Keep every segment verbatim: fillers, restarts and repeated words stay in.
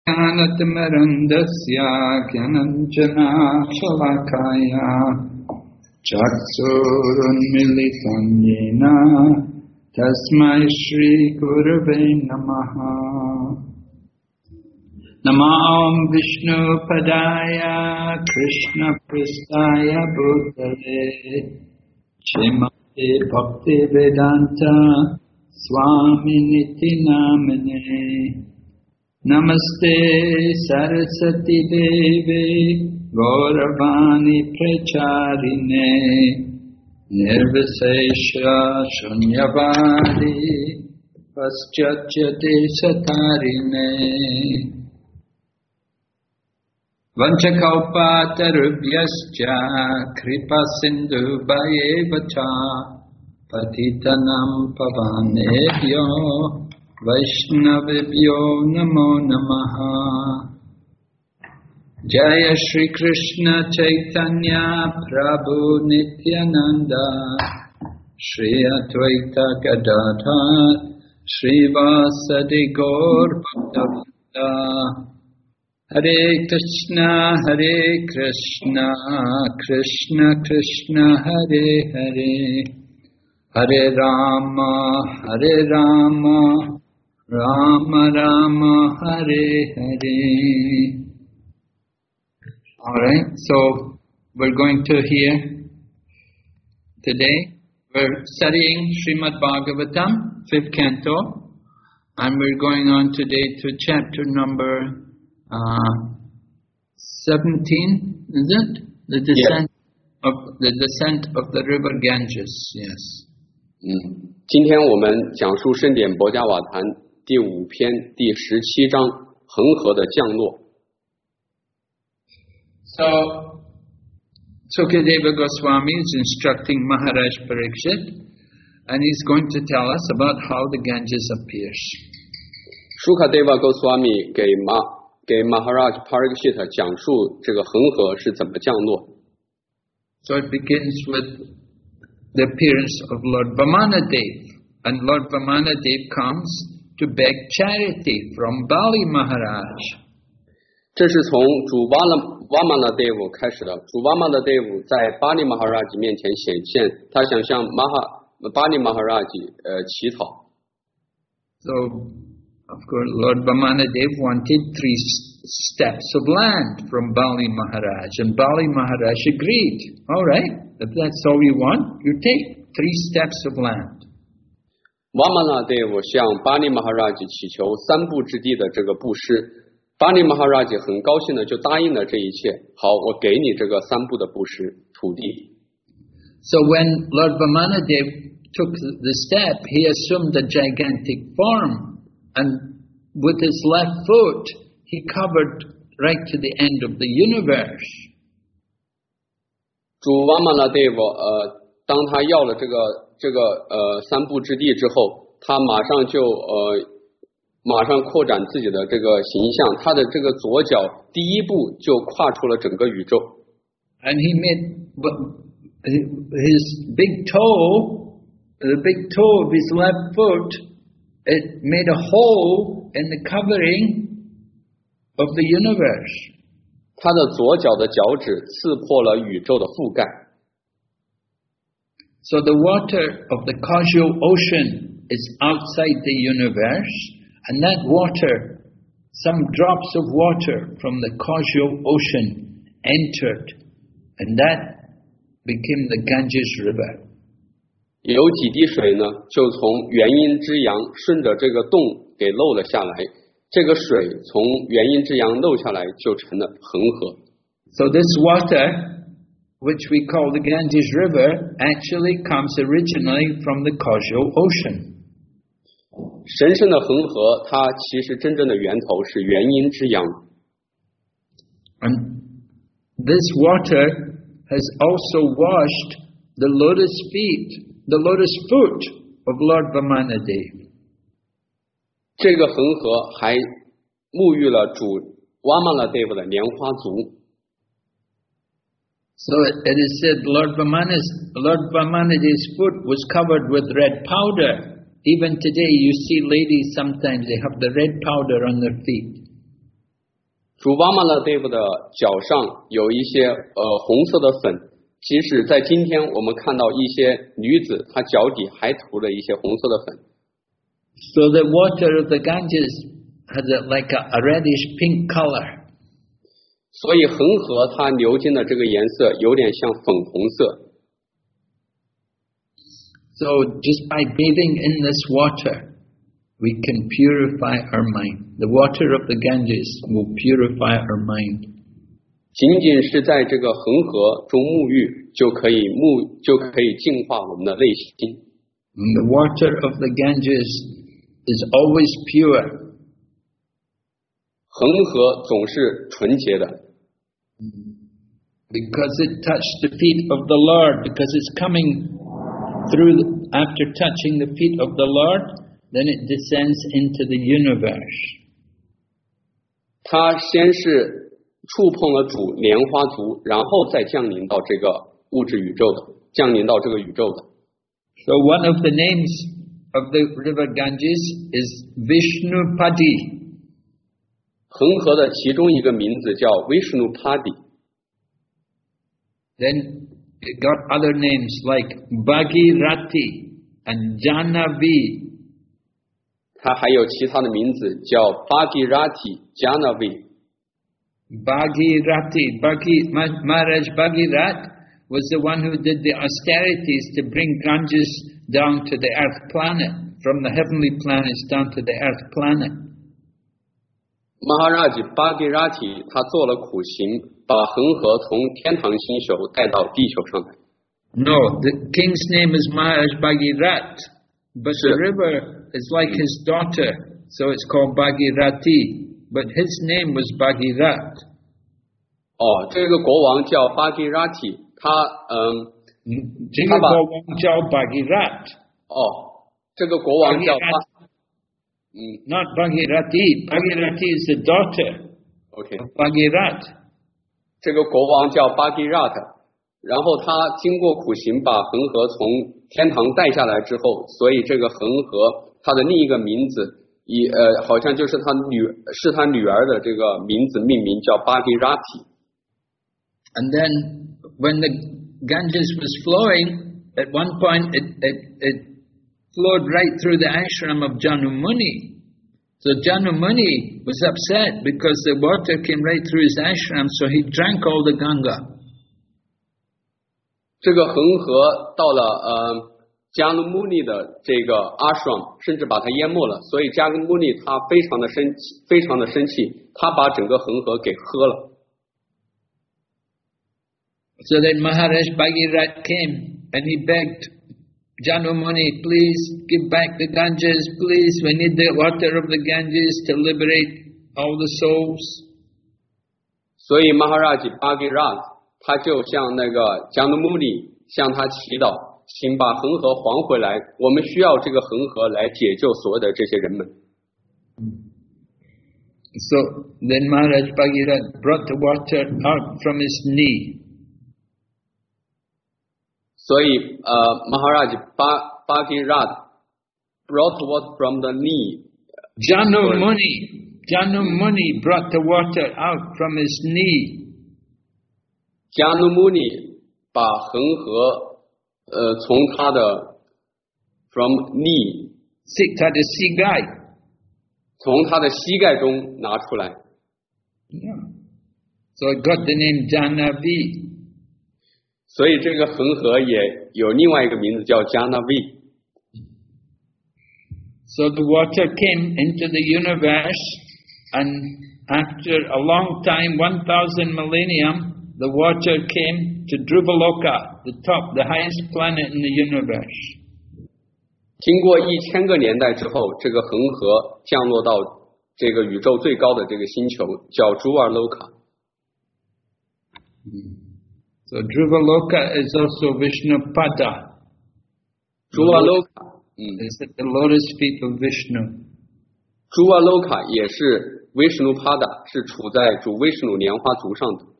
Jnanatimrandasya Jnananjana Shalakaya Chaksurunmilitam Yena Tasmai Shri Gurave Namaha. Namam Vishnu Padaya Krishna Pristaya Bhutale Srimati Bhakti Vedanta Swami Niti Namane Namaste Saraswati Devi Gauravani Pracharine Nirvisesha Shunyavadi Paschachyate Satarine Vanchakalpatarubhyascha Kripa Sindhu Bhayevacha Patitanam Pavanebhyo Vaishnavibhyo Namo Namaha. Jaya Shri Krishna Chaitanya Prabhu Nityananda Shri Advaita Gadadhar Shri Vasadi Gaur Bhaktavinda. Hare Krishna, Hare Krishna, Krishna Krishna, Hare Hare, Hare Rama, Hare Rama, Rama Rama, Hare Hare. Alright, so we're going to hear today, we're studying Srimad Bhagavatam, fifth canto, and we're going on today to chapter number Uh, seventeen, is it? The descent yeah. of the descent of the river Ganges. Yes. 嗯，今天我们讲述圣典薄伽瓦坛第五篇第十七章恒河的降落。 So, Sukadeva Goswami is instructing Maharaj Parikshit, and he's going to tell us about how the Ganges appears. Sukadeva Goswami 给马给 Maharaj Parikshit 讲述这个恒河是怎么降落。 So it begins with the appearance of Lord Vamanadev, and Lord Vamanadev comes to beg charity from Bali Maharaj. 这是从主 Vamanadev 开始的。主 Vamanadev 在巴利 Maharaj 面前显现，他想向巴利 Maharaj 呃乞讨。 So of course, Lord Vamanadev wanted three steps of land from Bali Maharaj, and Bali Maharaj agreed. All right, if that's all you want, you take three steps of land. Vamanadev 向巴利 Maharaj 祈求三步之地的这个布施，巴利 Maharaj 很高兴的就答应了这一切。好，我给你这个三步的布施土地。 So when Lord Vamanadev took the step, he assumed a gigantic form. And with his left foot, he covered right to the end of the universe. 主 Vamanadev 呃，当他要了这个这个呃三步之地之后，他马上就呃马上扩展自己的这个形象，他的这个左脚第一步就跨出了整个宇宙。 And he made his big toe, the big toe of his left foot. It made a hole in the covering of the universe. 他的左脚的脚趾刺破了宇宙的覆盖。 So the water of the causal ocean is outside the universe, and that water, some drops of water from the causal ocean entered, and that became the Ganges River. 有几滴水呢，就从元阴之阳顺着这个洞给漏了下来，这个水从元阴之阳漏下来，就成了恒河。 So this water, which we call the Ganges River, actually comes originally from the causal ocean. 神圣的恒河，它其实真正的源头是元阴之阳。 And this water has also washed the lotus feet. The lotus foot of Lord Vamanadev. 这个恒河还沐浴了主 Vamanadev 的莲花足。 So it, it is said Lord Vamana's, Lord Vamanadev's foot was covered with red powder. Even today you see ladies sometimes they have the red powder on their feet. 主瓦玛拉 Deva 的脚上有一些呃红色的粉，即使在今天我们看到一些女子，她脚底还涂了一些红色的粉。 So the water of the Ganges has a, like a, a reddish pink color. 所以恒河它流经的这个颜色有点像粉红色。 So just by bathing in this water, we can purify our mind. The water of the Ganges will purify our mind. 仅仅是在这个恒河中沐浴，就可以沐就可以净化我们的内心。 The water of the Ganges is always pure. 恒河总是纯洁的。 Because it touched the feet of the Lord, because it's coming through, the, after touching the feet of the Lord, then it descends into the universe. 它先是触碰了主莲花足，然后再降临到这个物质宇宙的，降临到这个宇宙的。 So one of the names of the river Ganges is Vishnupadi. 恒河的其中一个名字叫 Vishnupadi. Then it got other names like Bhagirati and Janavi. 它还有其他的名字叫 Bhagirati、Janavi。 Bhagirati, Bhagi, Maharaj Bhagirat was the one who did the austerities to bring Ganges down to the earth planet, from the heavenly planets down to the earth planet. Maharaj Bhagirati 他做了苦行，把恒河从天堂星球带到地球上来。 No, the king's name is Maharaj Bhagirat, but the river is like his daughter, so it's called Bhagirati, but his name was Bhagirat. 哦，这个国王叫 Bhagirati， 他嗯， 这个国王叫 Bhagirat。 哦，这个国王叫巴。嗯 Not Bhagirati. Bhagirati is the daughter okay. of Bhagirat. 这个国王叫 Bhagirat， 然后他经过苦行把恒河从天堂带下来之后，所以这个恒河他的另一个名字以呃好像就是他女是他女儿的这个名字命名叫 Bhagirati。 And then when the Ganges was flowing, at one point it, it, it flowed right through the ashram of Janumuni. So Janumuni was upset because the water came right through his ashram, so he drank all the Ganga. 这个恒河到了呃加努穆尼的这个阿爽，甚至把它淹没了，所以加努穆尼他非常的生气，非常的生气，他把整个恒河给喝了。 So then Maharaj Bhagirat came and he begged Janumuni, please give back the Ganges, please, we need the water of the Ganges to liberate all the souls. 所以 Maharaj Bhagirat 他就向那个加努穆尼向他祈祷，请把恒河还回来，我们需要这个恒河来解救所有的这些人们。 So then Maharaj Bhagirat brought the water out from his knee. 所以呃 Maharaj Bhagirat brought water from the knee. Janumuni, Janumuni brought the water out from his knee. 加努穆尼把恒河呃从他的 from knee 他的膝盖从他的膝盖中拿出来。 Yeah. So it got the name Janavi. 所以这个恒河也有另外一个名字叫加纳维。 So the water came into the universe, and after a long time, one thousand millennium, the water came to Dhruvaloka, the top, the highest planet in the universe. 经过一千个年代之后，这个恒河降落到这个宇宙最高的这个星球，叫 Dhruvaloka。 So Dhruvaloka is also Vishnupada. Dhruvaloka is at the lotus feet of Vishnu. Dhruvaloka 也是 Vishnupada， 是处在主威什努莲花足上的。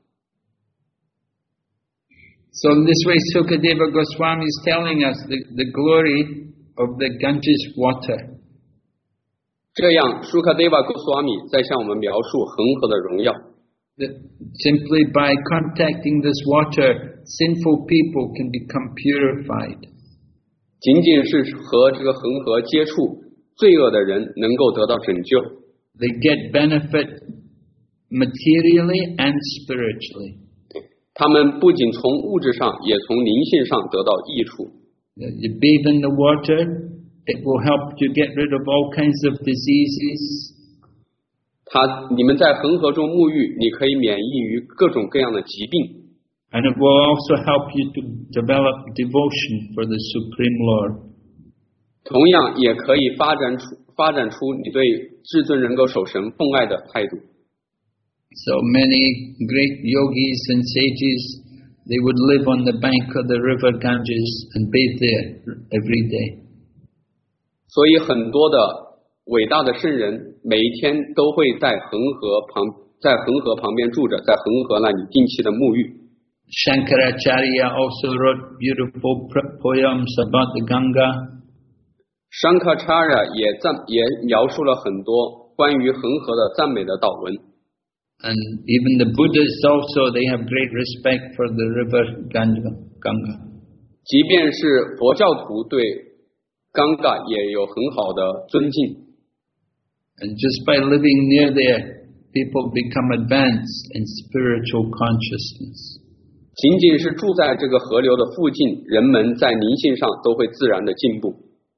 So in this way, Sukadeva Goswami is telling us the, the glory of the Ganges water. 这样 Sukadeva Goswami 在向我们描述恒河的荣耀。 that simply by contacting this water, sinful people can become purified. 仅仅是和这个恒河接触，罪恶的人能够得到拯救。 They get benefit materially and spiritually. 他们不仅从物质上，也从灵性上得到益处。 You bathe in the water, it will help you get rid of all kinds of diseases. 他，你们在恒河中沐浴，你可以免疫于各种各样的疾病。 And it will also help you to develop devotion for the Supreme Lord. 同样也可以发展出发展出你对至尊人格守神奉爱的态度。 So many great yogis and sages, they would live on the bank of the river Ganges and bathe there every day. 所以很多的伟大的圣人，每一天都会在恒河旁，在恒河旁边住着，在恒河那里定期的沐浴。 Shankaracharya also wrote beautiful poems about the Ganga. Shankaracharya 也赞也描述了很多关于恒河的赞美的祷文。 And even the Buddhists also, they have great respect for the river Ganga. Ganga. 即便是佛教徒对 Ganga 也有很好的尊敬。 And just by living near there, people become advanced in spiritual consciousness. 仅仅是住在这个河流的附近，人们在灵性上都会自然的进步。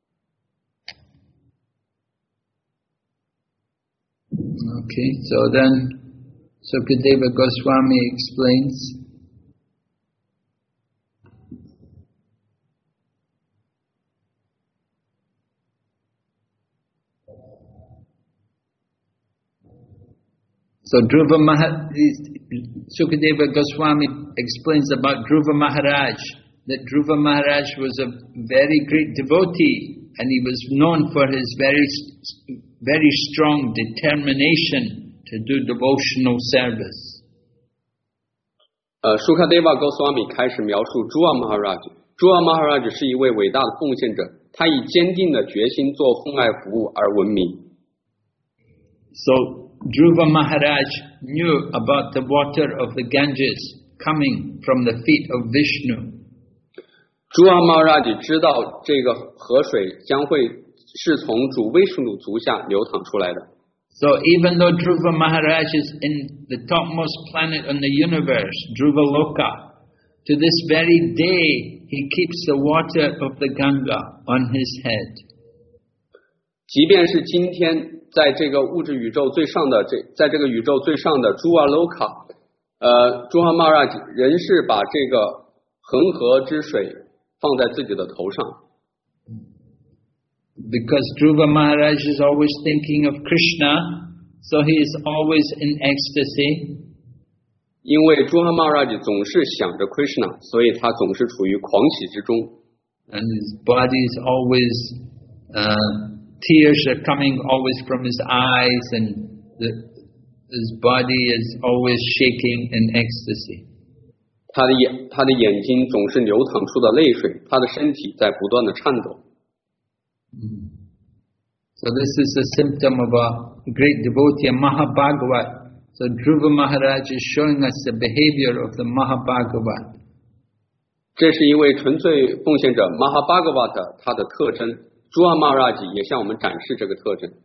Okay, so then Sukadeva Goswami explains, so Dhruva Maharaj, Sukadeva Goswami explains about Dhruva Maharaj, that Dhruva Maharaj was a very great devotee and he was known for his very, very strong determination to do devotional service. 呃 Sukadeva Goswami 开始描述 Dhruva Maharaj。Dhruva Maharaj 是一位伟大的奉献者，他以坚定的决心做奉爱服务而闻名。 So Dhruva Maharaj knew about the water of the Ganges coming from the feet of Vishnu. Dhruva Maharaj 知道这个河水将会是从主威什努足下流淌出来的。 So even though Dhruva Maharaj is in the topmost planet on the universe, Dhruva Loka, to this very day he keeps the water of the Ganga on his head. 即便是今天在这个物质宇宙最上的这在这个宇宙最上的 Dhruva Loka， 呃 Dhruva Maharaj 仍是把这个恒河之水放在自己的头上。 Because Dhruva Maharaj is always thinking of Krishna, so he is always in ecstasy. 因为 Dhruva Maharaj 总是想着 Krishna， 所以他总是处于狂喜之中。 And his body is always, uh, tears are coming always from his eyes, and the, his body is always shaking in ecstasy. 他的眼，他的眼睛总是流淌出的泪水，他的身体在不断的颤抖。 So this is a symptom of a great devotee, a Mahabhagavat. So Dhruva Maharaj is showing us the behavior of the Mahabhagavat. 这是一位纯粹奉献者 Mahabhagavat 他的特征。Dhruva Maharaj 也向我们展示这个特征。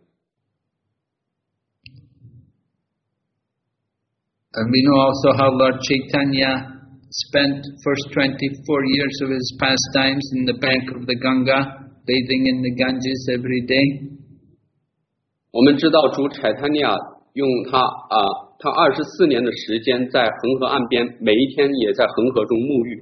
And we know also how Lord Chaitanya spent first twenty-four years of his pastimes in the bank of the Ganga, bathing in the Ganges every day. 我们知道主柴坦尼亚用他啊，他二十四年的时间在恒河岸边，每一天也在恒河中沐浴。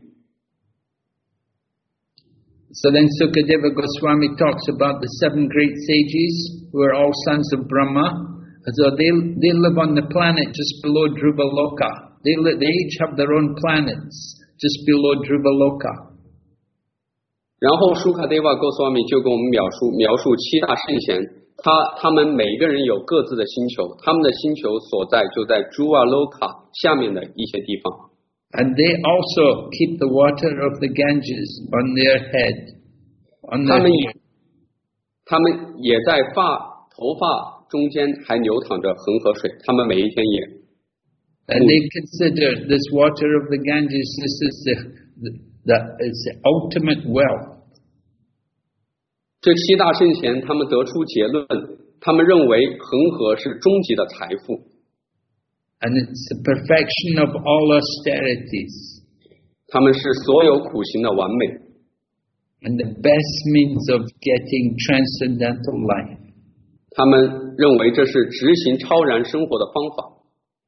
So then Sukadeva Goswami talks about the seven great sages who are all sons of Brahma. So they they live on the planet just below Dhruva Loka. They li- they each have their own planets just below Dhruva Loka. 然后舒卡德瓦哥斯瓦米就跟我们描述描述七大圣贤，他他们每一个人有各自的星球，他们的星球所在就在 Dhruva Loka 下面的一些地方。 And they also keep the water of the Ganges on their head. On their 他们也他们也在发头发中间还流淌着恒河水，他们每一天也 And they consider this water of the Ganges, this is the, the, the, it's the ultimate wealth. 这七大圣贤他们得出结论，他们认为恒河是终极的财富。 And it's the perfection of all austerities. 他们是所有苦行的完美。 And the best means of getting transcendental life. 他们认为这是执行超然生活的方法。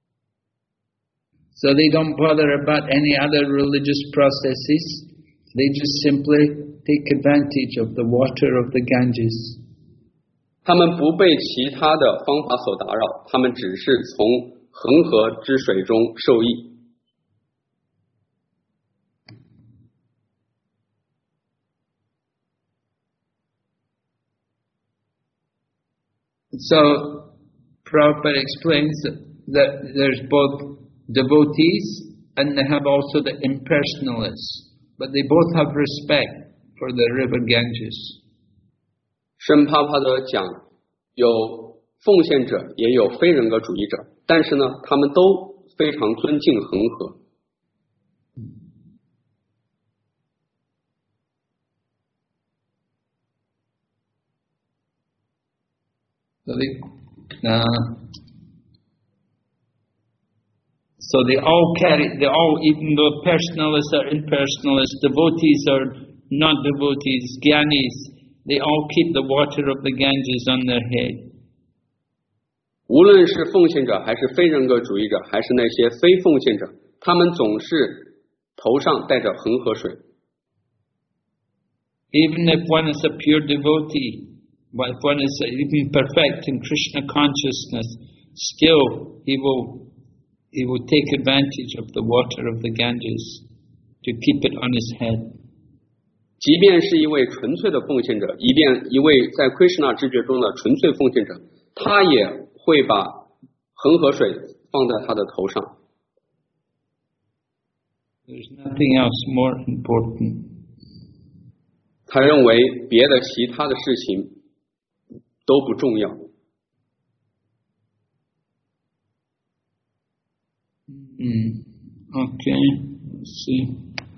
So they don't bother about any other religious processes. They just simply take advantage of the water of the Ganges. 他们不被其他的方法所打扰，他们只是从恒河之水中受益。 So, Prabhupada explains that there's both devotees and they have also the impersonalists, but they both have respect for the river Ganges. 圣帕帕德讲，有奉献者，也有非人格主义者，但是呢，他们都非常尊敬恒河。 So they, uh, so they all carry, they all, even though personalists are impersonalists, devotees are not devotees, Gyanis, they all keep the water of the Ganges on their head. 无论是奉献者，还是非人格主义者，还是那些非奉献者，他们总是头上带着恒河水。 Even if one is a pure devotee, if one is even perfect in Krishna consciousness, still he will he will take advantage of the water of the Ganges to keep it on his head. 即便是一位纯粹的奉献者，一便一位在 Krishna 知觉中的纯粹奉献者，他也会把恒河水放在他的头上。 There's nothing else more important. 他认为别的其他的事情都不重要。 Mm. Okay, let's see.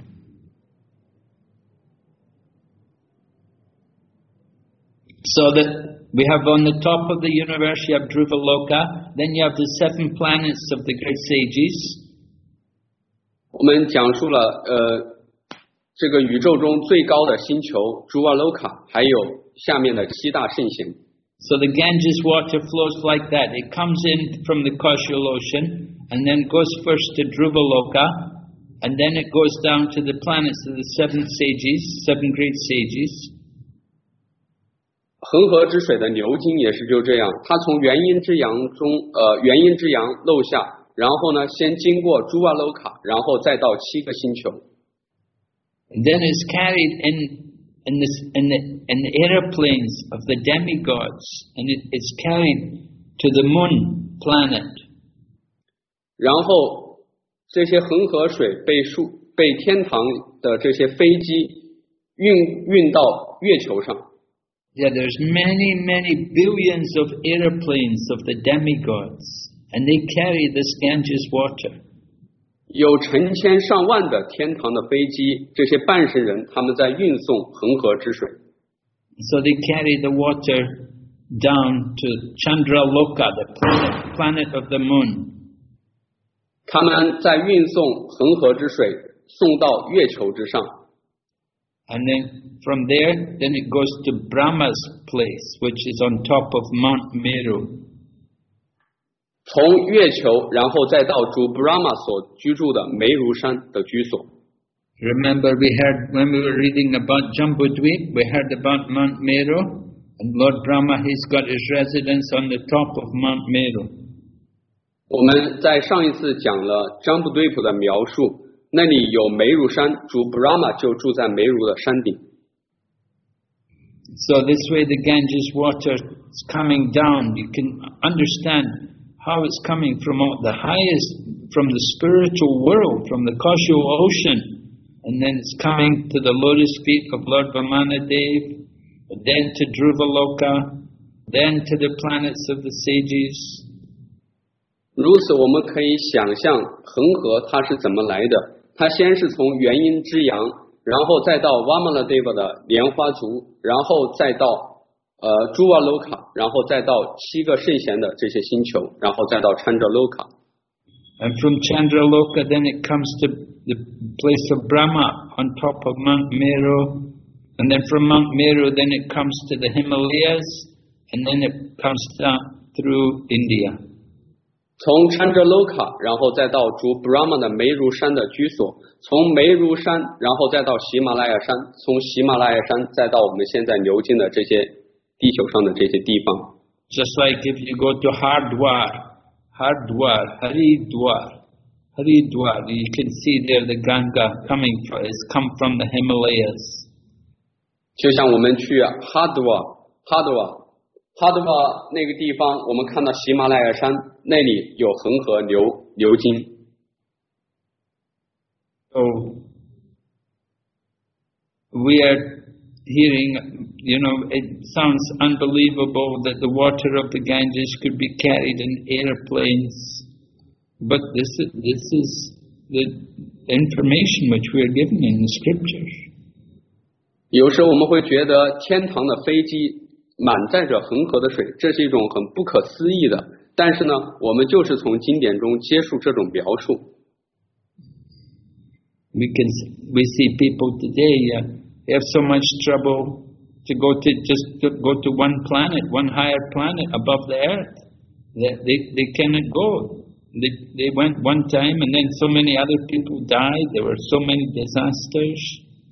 So that we have on the top of the universe, you have Dhruva Loka, then you have the seven planets of the great sages. 我们讲述了呃这个宇宙中最高的星球 Dhruva Loka， 还有下面的七大圣贤。 So the Ganges water flows like that. It comes in from the causal ocean and then goes first to Dhruva Loka, and then it goes down to the planets of the seven sages, seven great sages. 恒河之水的牛津也是就这样，它从元阴之阳中，呃，元阴之阳漏下，然后呢，先经过朱瓦楼卡，然后再到七个星球。 And then it's carried in in the in the in the airplanes of the demigods, and it, it's carried to the moon planet. 然后这些恒河水被数被天堂的这些飞机运运到月球上。 Yeah, there's many, many billions of airplanes of the demigods, and they carry this Ganges water. 有成千上万的天堂的飞机，这些半神人他们在运送恒河之水。 So they carry the water down to Chandraloka, the planet, planet of the moon. 他们在运送恒河之水送到月球之上。 And then from there, then it goes to Brahma's place, which is on top of Mount Meru. 从月球，然后再到主 Brahma 所居住的梅如山的居所。 Remember, we heard when we were reading about Jambudvip, we heard about Mount Meru, and Lord Brahma, he's got his residence on the top of Mount Meru. 我们在上一次讲了张布堆普的描述。那里有梅如山，主 Brahma 就住在梅如的山顶。 So this way the Ganges water is coming down. You can understand how it's coming from the highest, from the spiritual world, from the causal ocean, and then it's coming to the lotus feet of Lord Vamanadev, then to Dhruva Loka, then to the planets of the sages. 如此，我们可以想象恒河它是怎么来的。它先是从元音之阳，然后再到 Vamanadeva 的莲花族，然后再到呃 Juvaloka， 然后再到七个圣贤的这些星球，然后再到 Chandraloka。 And from Chandraloka, then it comes to the place of Brahma on top of Mount Meru. And then from Mount Meru, then it comes to the Himalayas, and then it comes down through India. 从 Chandraloka， 然后再到主 Brahma 的梅如山的居所，从梅如山，然后再到喜马拉雅山，从喜马拉雅山再到我们现在牛津的这些地球上的这些地方。 Just like if you go to Hardwar, Hardwar, Haridwar, Haridwar, you can see there the Ganga coming from, has come from the Himalayas. 就像我们去 Hardwar, Hardwar。哈德瓦那个地方，我们看到喜马拉雅山那里有恒河流流经。 So we are hearing, you know, it sounds unbelievable that the water of the Ganges could be carried in airplanes, but this is, this is the information which we are given in the scriptures. 有时候我们会觉得天堂的飞机满载着恒河的水，这是一种很不可思议的。但是呢，我们就是从经典中接受这种描述。 We can we see people today uh, have so much trouble to go to just to go to one planet, one higher planet above the earth. They they, they cannot go. They they went one time, and then so many other people died. There were so many disasters.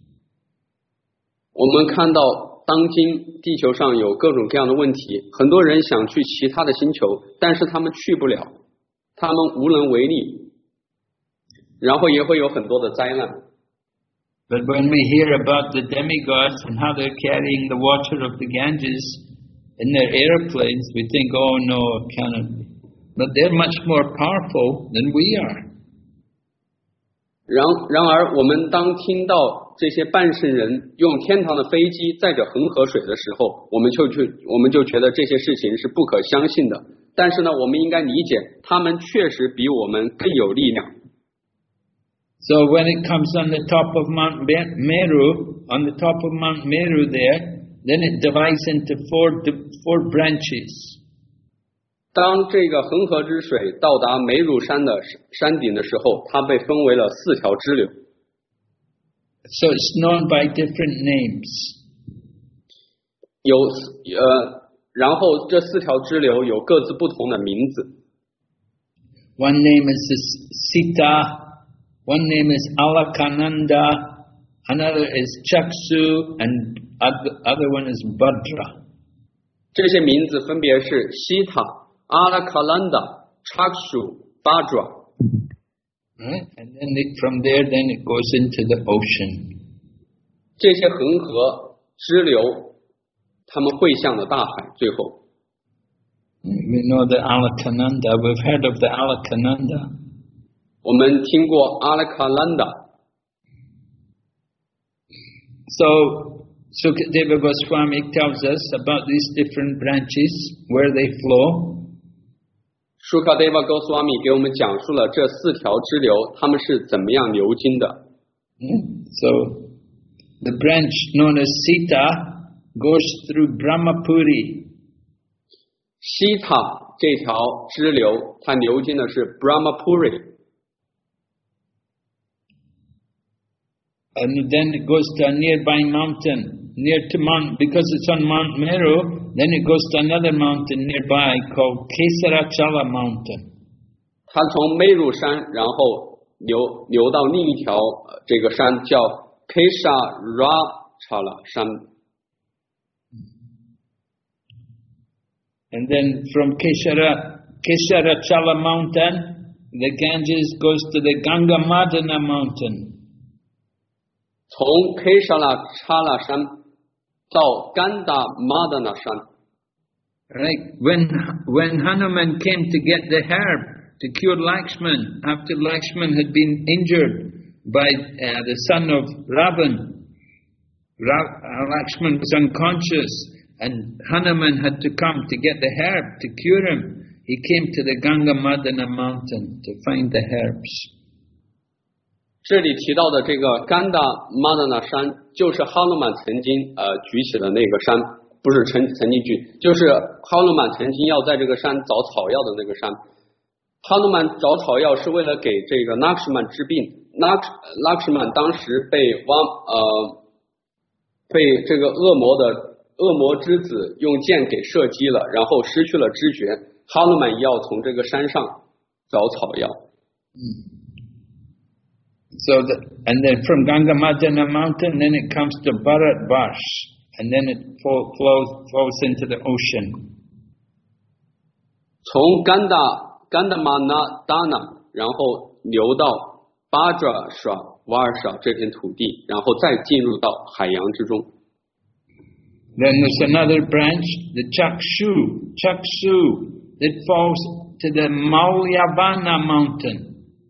我们看到当今地球上有各种各样的问题，很多人想去其他的星球，但是他们去不了，他们无能为力，然后也会有很多的灾难。 But when we hear about the demigods and how they're carrying the water of the Ganges in their airplanes, we think, oh no, it cannot be. But they're much more powerful than we are. 然然而，我们当听到这些半圣人用天堂的飞机载着恒河水的时候，我们就去，我们就觉得这些事情是不可相信的。但是呢，我们应该理解，他们确实比我们更有力量。 So when it comes on the top of Mount Meru, on the top of Mount Meru there, then it divides into four four branches. 当这个恒河之水到达梅鲁山的山顶的时候，它被分为了四条支流。 So it's known by different names. 有呃，然后这四条支流有各自不同的名字。 One name is Sita, one name is Alakananda, another is Chaksu, and other other one is Bhadra. 这些名字分别是西塔、阿拉卡兰达、Chakshu、Bhadra。 Right? And then it, from there, then it goes into the ocean. 这些恒河支流，它们汇向了大海，最后。 We know the Alakananda. We've heard of the Alakananda. 我们听过阿拉卡兰达。 So, Sukadeva Goswami tells us about these different branches, where they flow. Sukadeva Goswami 给我们讲述了这四条支流，它们是怎么样流经的。 So, the branch known as Sita goes through Brahmapuri. 西塔这条支流，它流经的是 Brahmapuri。 And then it goes to a nearby mountain, near to Mount, because it's on Mount Meru, then it goes to another mountain nearby called Kesarachala Mountain. 它从梅鲁山，然后流流到另一条这个山，叫 Kesarachala 山。 And then from Kesara, Kesarachala Mountain, the Ganges goes to the Gangamadana Mountain. 从 Kesarachala 山到甘达玛达那山。 Right. When when Hanuman came to get the herb to cure Lakshman, after Lakshman had been injured by uh, the son of Ravan, Ra- uh, Lakshman was unconscious, and Hanuman had to come to get the herb to cure him. he came to the Gangamadana mountain to find the herbs. 这里提到的这个甘达玛达那山，就是哈努曼曾经呃举起的那个山，不是曾曾经举，就是哈努曼曾经要在这个山找草药的那个山。哈努曼找草药是为了给这个拉克什曼治病，拉拉克什曼当时被汪呃被这个恶魔的恶魔之子用箭给射击了，然后失去了知觉。哈努曼要从这个山上找草药。 嗯。So the, and then from Gangamadana mountain, then it comes to Bharatvarsh, and then it flow, flows flows into the ocean. 从甘达甘达玛那达那，然后流到巴爪沙瓦尔沙这片土地，然后再进入到海洋之中。 Then there's another branch, the Chakshu, Chakshu, that falls to the Maulyavana mountain.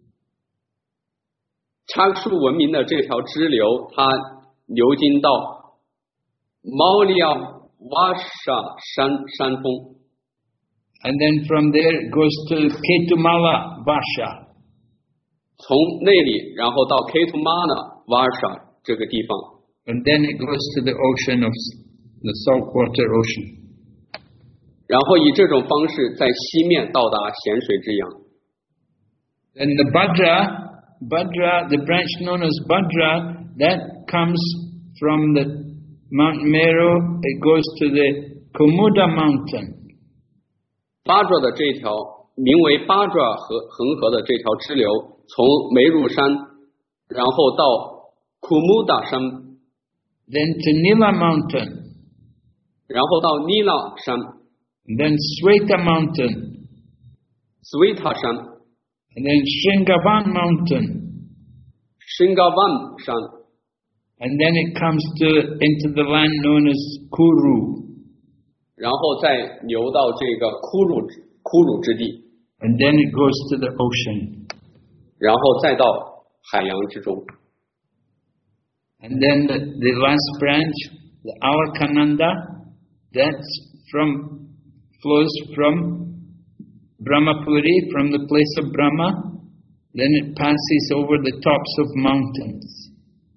插树文明的这条支流，它流经到毛利亚瓦沙山山峰 ，and then from there it goes to Ketumala Vasha。 从那里，然后到 Ketumala Vasha 这个地方 ，and then it goes to the ocean of the saltwater ocean。 然后以这种方式在西面到达咸水之洋。 And the Bhadra。Bhadra, the branch known as Bhadra, that comes from the Mount Meru, it goes to the Kumuda mountain. Bhadra 的这条名为 Bhadra 河恒河的这条支流，从梅入山，然后到 Kumuda 山 ，then to Nila mountain, 然后到 Nila 山 ，then Sweta mountain, Sweta 山。 And then Shringavan mountain. Shringavan 山 And then it comes to into the land known as Kuru. 然后再流到这个库鲁库鲁之地 And then it goes to the ocean. 然后再到海洋之中 And then the, the last branch, the Alakananda, that's from flows from Brahmapuri, from the place of Brahma, then it passes over the tops of mountains.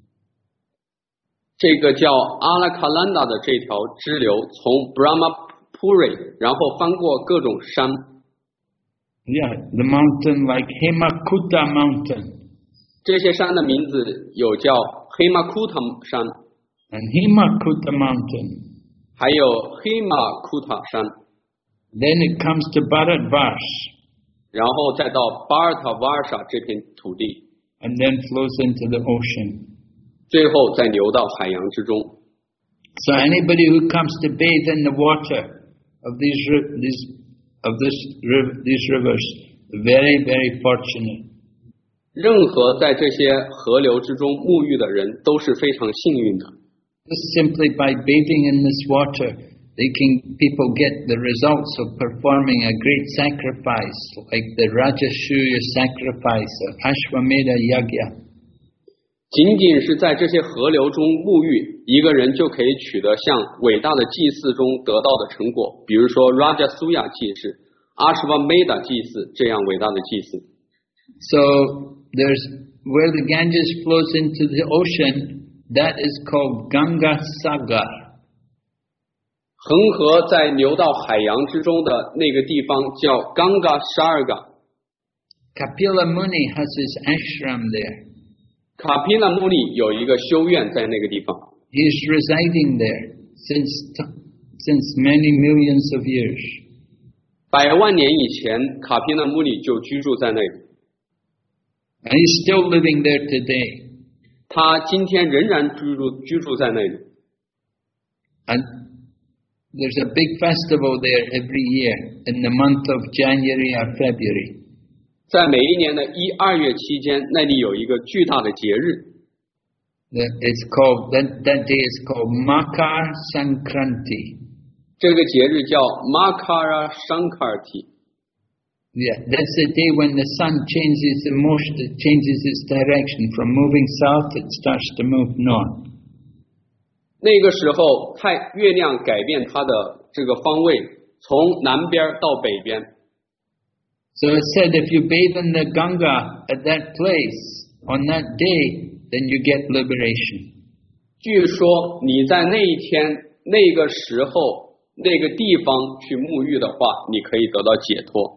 这个叫阿拉卡兰达的这条支流，从 Brahmapuri， 然后翻过各种山。 Yeah, the mountain like Hemakuta mountain. 这些山的名字有叫 Hemakuta 山 and Hemakuta mountain. 还有 Hemakuta 山。 Then it comes to Bharatvarsh. 然后再到 Bharatvarsha 这片土地 and then flows into the ocean. 最后再流到海洋之中 So anybody who comes to bathe in the water of these these of this these rivers, very very fortunate. 任何在这些河流之中沐浴的人都是非常幸运的 Just simply by bathing in this water, they can people get the results of performing a great sacrifice, like the Rajasuya sacrifice of Ashwamedha Yagya. 仅仅是在这些河流中沐浴，一个人就可以取得像伟大的祭祀中得到的成果，比如说 Rajasuya 祭祀、Ashwamedha 祭祀这样伟大的祭祀。 So there's where the Ganges flows into the ocean, that is called Ganga Sagar. 恒河在流到海洋之中的那个地方叫 Ganga Sagar. Kapila Muni has his ashram there. 卡皮拉穆里有一个修院在那个地方 He is residing there since since many millions of years. 百万年以前卡皮拉穆里就居住在那里 And he's still living there today. 他今天仍然居住居住在那里 And there's a big festival there every year in the month of January or February. 在每一年的一二月期间，那里有一个巨大的节日。 It's called that that day is called Makar Sankranti. 这个节日叫 Makara Sankranti. Yeah, that's the day when the sun changes the motion, it changes its direction from moving south, it starts to move north. 那个时候，太月亮改变它的这个方位，从南边到北边。 So it said if you bathe in the Ganga at that place on that day, then you get liberation. 据说你在那一天、那个时候、那个地方去沐浴的话，你可以得到解脱。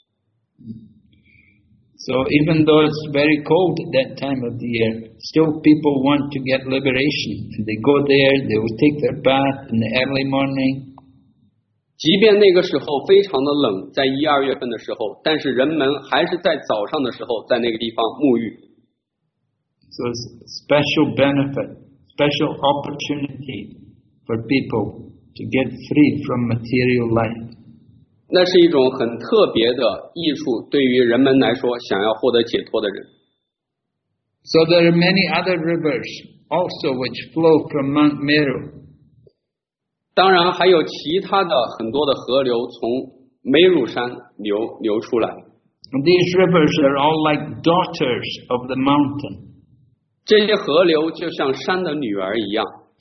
So even though it's very cold at that time of the year, still people want to get liberation. And they go there, they will take their bath in the early morning. 即便那个时候非常的冷，在一二月份的时候，但是人们还是在早上的时候在那个地方沐浴。 So it's a special benefit, special opportunity for people to get free from material life. 那是一种很特别的益处，对于人们来说，想要获得解脱的人。 So there are many other rivers also which flow from Mount Meru. 当然还有其他的很多的河流从梅鲁山流流出来。 These rivers are all like daughters of the mountain. 这些河流就像山的女儿一样。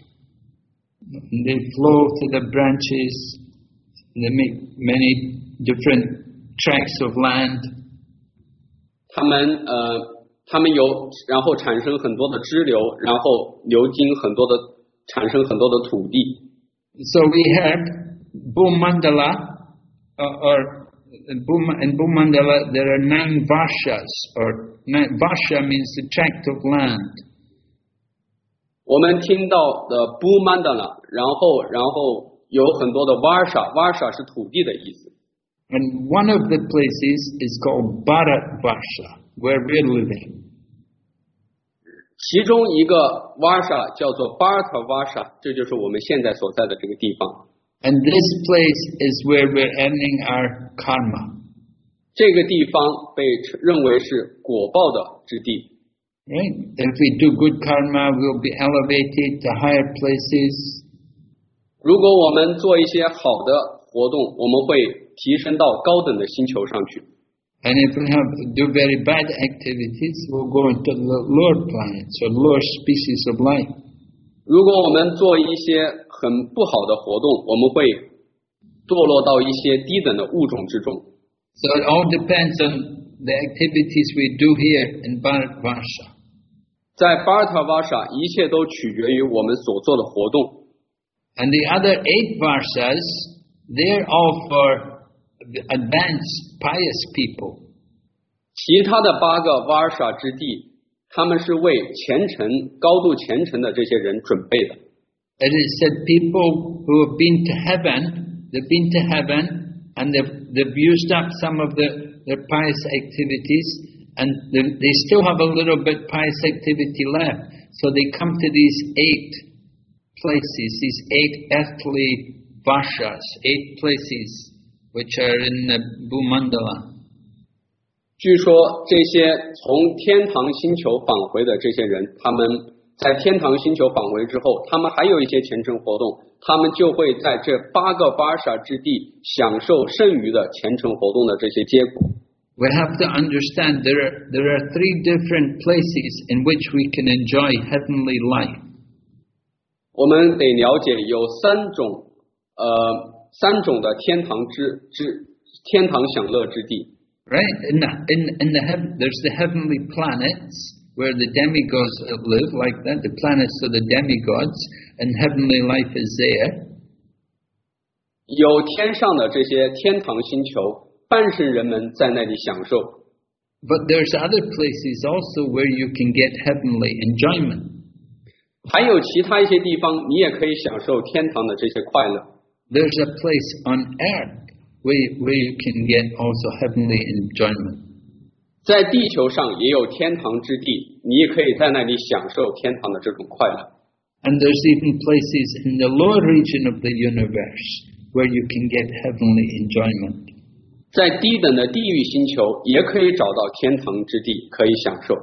They flow to the branches. They make many different tracts of land. 他们呃，他们有，然后产生很多的支流，然后流经很多的，产生很多的土地。 So we have Bhumandala, uh, or in Bhumandala there are nine varshas, or nine, varsha means the tract of land. 我们听到的 Bhumandala， 然后然后有很多的 varsha，varsha 是土地的意思。 And one of the places is called Bharatvarsha, where we're living. 其中一个 varsha 叫做 Bharatvarsha， 这就是我们现在所在的这个地方。 And this place is where we're earning our karma. 这个地方被认为是果报的之地。 Right? If we do good karma, we'll be elevated to higher places. 如果我们做一些好的活动，我们会提升到高等的星球上去。 And if we have do very bad activities, we'll go into the lower planets or lower species of life. 如果我们做一些很不好的活动，我们会堕落到一些低等的物种之中。 So it all depends on the activities we do here in Bharatvarsha. 在 Bharatvarsha 一切都取决于我们所做的活动。 And the other eight Varshas, they're all for advanced pious people. 其他的八个 Varsha 之地，他们是为虔诚、高度虔诚的这些人准备的。 It is said people who have been to heaven, they've been to heaven, and they've, they've used up some of the, their pious activities, and they, they still have a little bit pious activity left. So they come to these eight places, these eight earthly Varshas, eight places which are in the Bhumandala. 据说这些从天堂星球返回的这些人，他们在天堂星球返回之后，他们还有一些虔诚活动，他们就会在这八个巴沙之地享受剩余的虔诚活动的这些结果。 We have to understand there are, there are three different places in which we can enjoy heavenly life. 我们得了解有三种呃三种的天堂之之天堂享乐之地。 Right? In the, in, in the heaven, there's the heavenly planets where the demigods live, like that. The planets are the demigods, and heavenly life is there. 有天上的这些天堂星球，半神人们在那里享受。 But there's other places also where you can get heavenly enjoyment. 还有其他一些地方，你也可以享受天堂的这些快乐。 There's a place on earth where, where you can get also heavenly enjoyment. 在地球上也有天堂之地，你也可以在那里享受天堂的这种快乐。 And there's even places in the lower region of the universe where you can get heavenly enjoyment. 在低等的地狱星球也可以找到天堂之地，可以享受。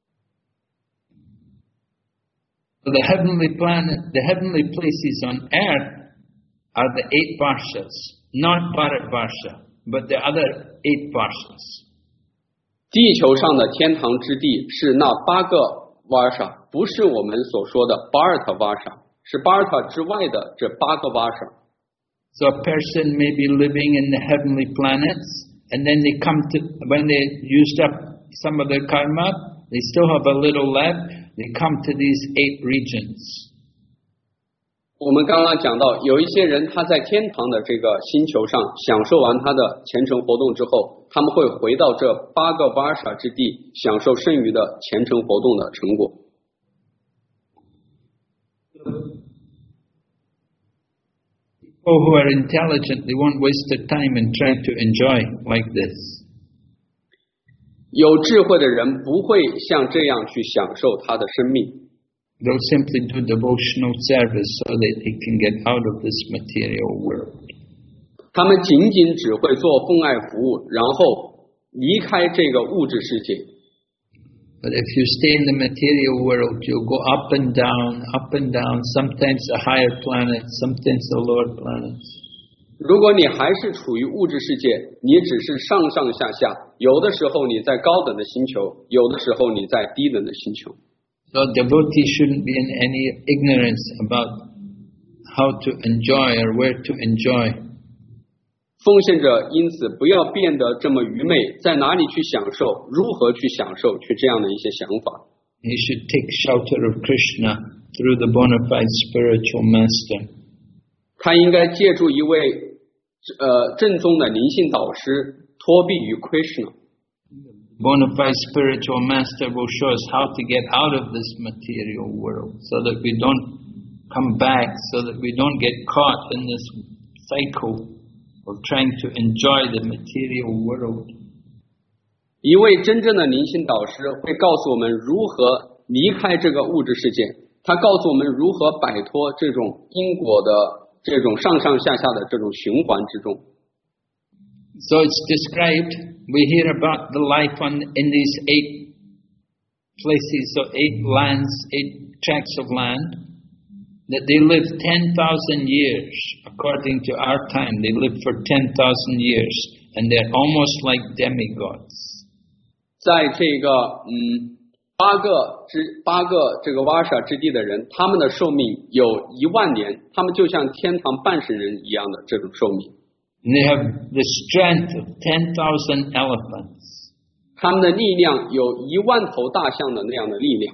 The heavenly planet, the heavenly places on earth are the eight Varshas, not Bharatvarsha, but the other eight Varshas. 地球上的天堂之地是那八个 Varsha， 不是我们所说的 Bharata Varsha， 是 Bharata 之外的这八个 Varsha。 So a person may be living in the heavenly planets, and then they come to, when they used up some of their karma, they still have a little left, they come to these eight regions. 我们刚刚讲到，有一些人他在天堂的这个星球上享受完他的虔诚活动之后，他们会回到这八个瓦莎之地，享受剩余的虔诚活动的成果。 People who are intelligent, they won't waste their time and try to enjoy like this. 有智慧的人不会像这样去享受他的生命。 They'll simply do devotional service so that they can get out of this material world. 他们仅仅只会做奉爱服务，然后离开这个物质世界。 But if you stay in the material world, you'll go up and down, up and down, sometimes the higher planets, sometimes the lower planets. 如果你还是处于物质世界，你只是上上下下，有的时候你在高等的星球，有的时候你在低等的星球。 So devotees shouldn't be in any ignorance about how to enjoy or where to enjoy. 奉献者因此不要变得这么愚昧，在哪里去享受，如何去享受，去这样的一些想法。 You should take shelter of Krishna through the bona fide spiritual master. 他应该借助一位呃正宗的灵性导师，托庇于 Krishna。 Bona fide spiritual master will show us how to get out of this material world so that we don't come back, so that we don't get caught in this cycle of trying to enjoy the material world. 一位真正的灵性导师会告诉我们如何离开这个物质世界，他告诉我们如何摆脱这种因果的这种上上下下的这种循环之中。 So it's described, we hear about the life on in these eight places, so eight lands, eight tracts of land, that they live ten thousand years. According to our time, they live for ten thousand years, and they're almost like demigods. 在这个嗯八个之八个这个瓦莎之地的人，他们的寿命有一万年，他们就像天堂半神人一样的这种寿命。 And they have the strength of ten thousand elephants. 他们的力量有一万头大象的那样的力量。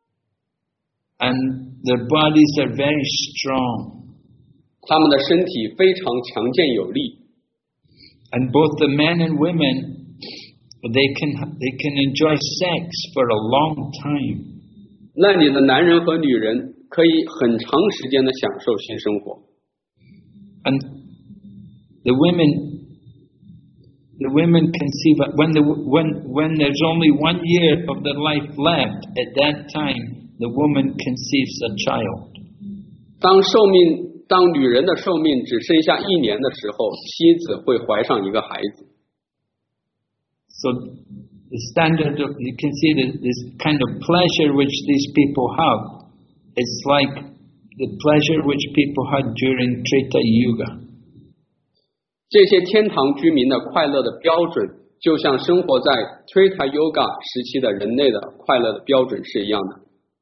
And their bodies are very strong. 他们的身体非常强健有力。 And both the men and women, they can they can enjoy sex for a long time. 那里的男人和女人可以很长时间的享受性生活。 And the women, the women conceive when the when when there's only one year of their life left. At that time, the woman conceives a child. 当寿命当女人的寿命只剩下一年的时候，妻子会怀上一个孩子。 So the standard of you can see this, this kind of pleasure which these people have. It's like the pleasure which people had during Treta Yuga. 这些天堂居民的快乐的标准，就像生活在 Treta Yuga 时期的人类的快乐的标准是一样的。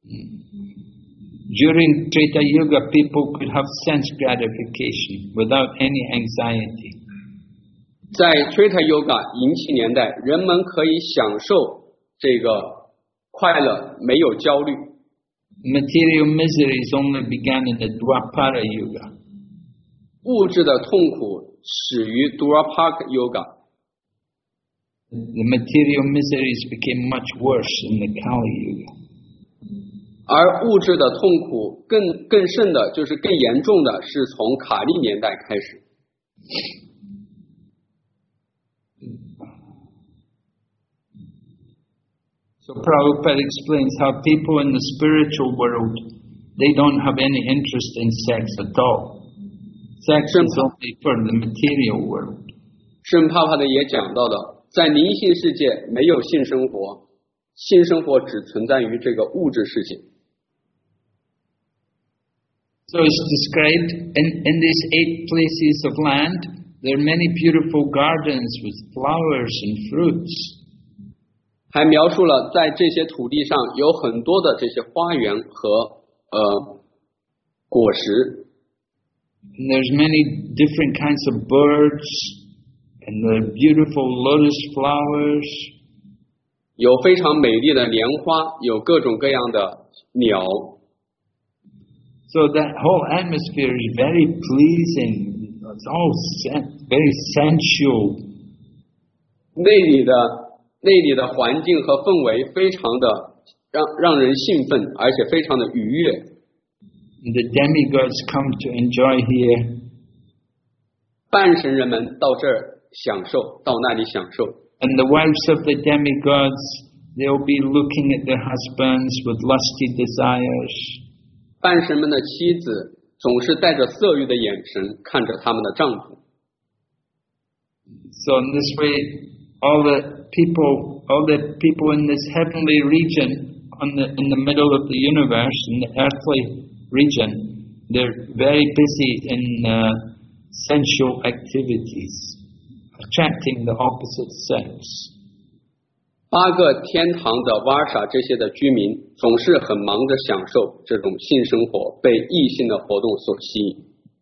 During Treta Yuga, people could have sense gratification without any anxiety. 在 Treta Yuga 银器年代，人们可以享受这个快乐，没有焦虑。 Material miseries only began in the Dwapara Yuga. 物质的痛苦始于 Dwapara Yuga. The material miseries became much worse in the Kali Yuga. 而物质的痛苦更更甚的，就是更严重的，是从卡利年代开始。 So Prabhupada explains how people in the spiritual world, they don't have any interest in sex at all. Sex is only for the material world. 圣帕帕的也讲到的，在灵性世界没有性生活，性生活只存在于这个物质世界。 So it's described in, in these eight places of land, there are many beautiful gardens with flowers and fruits. 还描述了在这些土地上有很多的这些花园和呃果实。 And there's many different kinds of birds, and the beautiful lotus flowers. 有非常美丽的莲花，有各种各样的鸟。 So that whole atmosphere is very pleasing. It's all sen- very sensual. 那里的那里的环境和氛围非常的让让人兴奋，而且非常的愉悦。 The demigods come to enjoy here. 半神人们到这儿享受，到那里享受。 And the wives of the demigods, they'll be looking at their husbands with lusty desires. 半神们的妻子总是带着色欲的眼神看着他们的丈夫。 So in this way, all the people, all the people in this heavenly region, on the in the middle of the universe, in the earthly region, they're very busy in uh, sensual activities, attracting the opposite sex. 八个天堂的瓦萨这些的居民总是很忙着享受这种性生活，被异性的活动所吸引。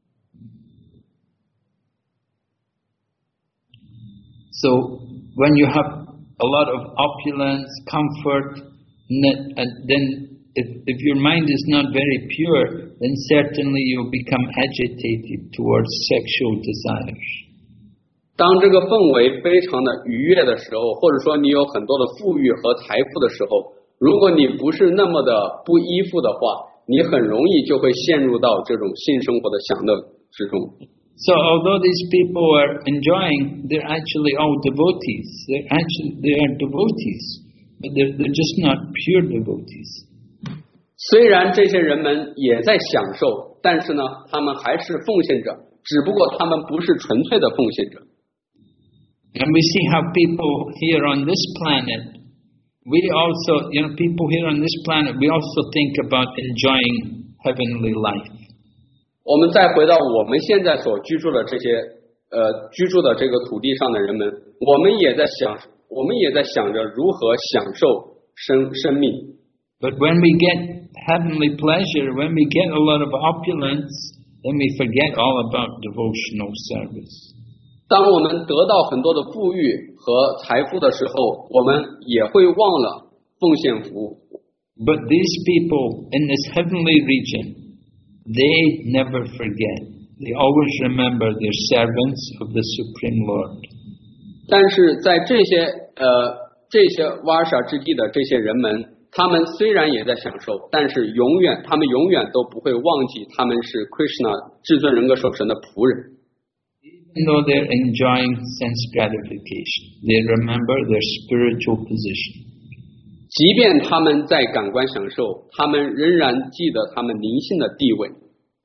So when you have a lot of opulence, comfort, and then if, if your mind is not very pure, then certainly you'll become agitated towards sexual desires. 当这个氛围非常的愉悦的时候，或者说你有很多的富裕和财富的时候，如果你不是那么的不依附的话，你很容易就会陷入到这种性生活的享乐之中。 So although these people are enjoying, they're actually all devotees. They're actually they are devotees, but they're they're just not pure devotees. 虽然这些人们也在享受，但是呢，他们还是奉献者，只不过他们不是纯粹的奉献者。 And we see how people here on this planet, we also, you know, people here on this planet, we also think about enjoying heavenly life. 我们再回到我们现在所居住的这些呃居住的这个土地上的人们，我们也在想，我们也在想着如何享受生生命。 But when we get heavenly pleasure, when we get a lot of opulence, then we forget all about devotional service. 当我们得到很多的富裕和财富的时候，我们也会忘了奉献服务。 But these people in this heavenly region, they never forget. They always remember they're servants of the Supreme Lord. 但是在这些呃这些瓦萨之地的这些人们，他们虽然也在享受，但是永远他们永远都不会忘记他们是 Krishna 至尊人格守神的仆人。 Even though they're enjoying sense gratification, they remember their spiritual position. 即便他们在感官享受，他们仍然记得他们灵性的地位。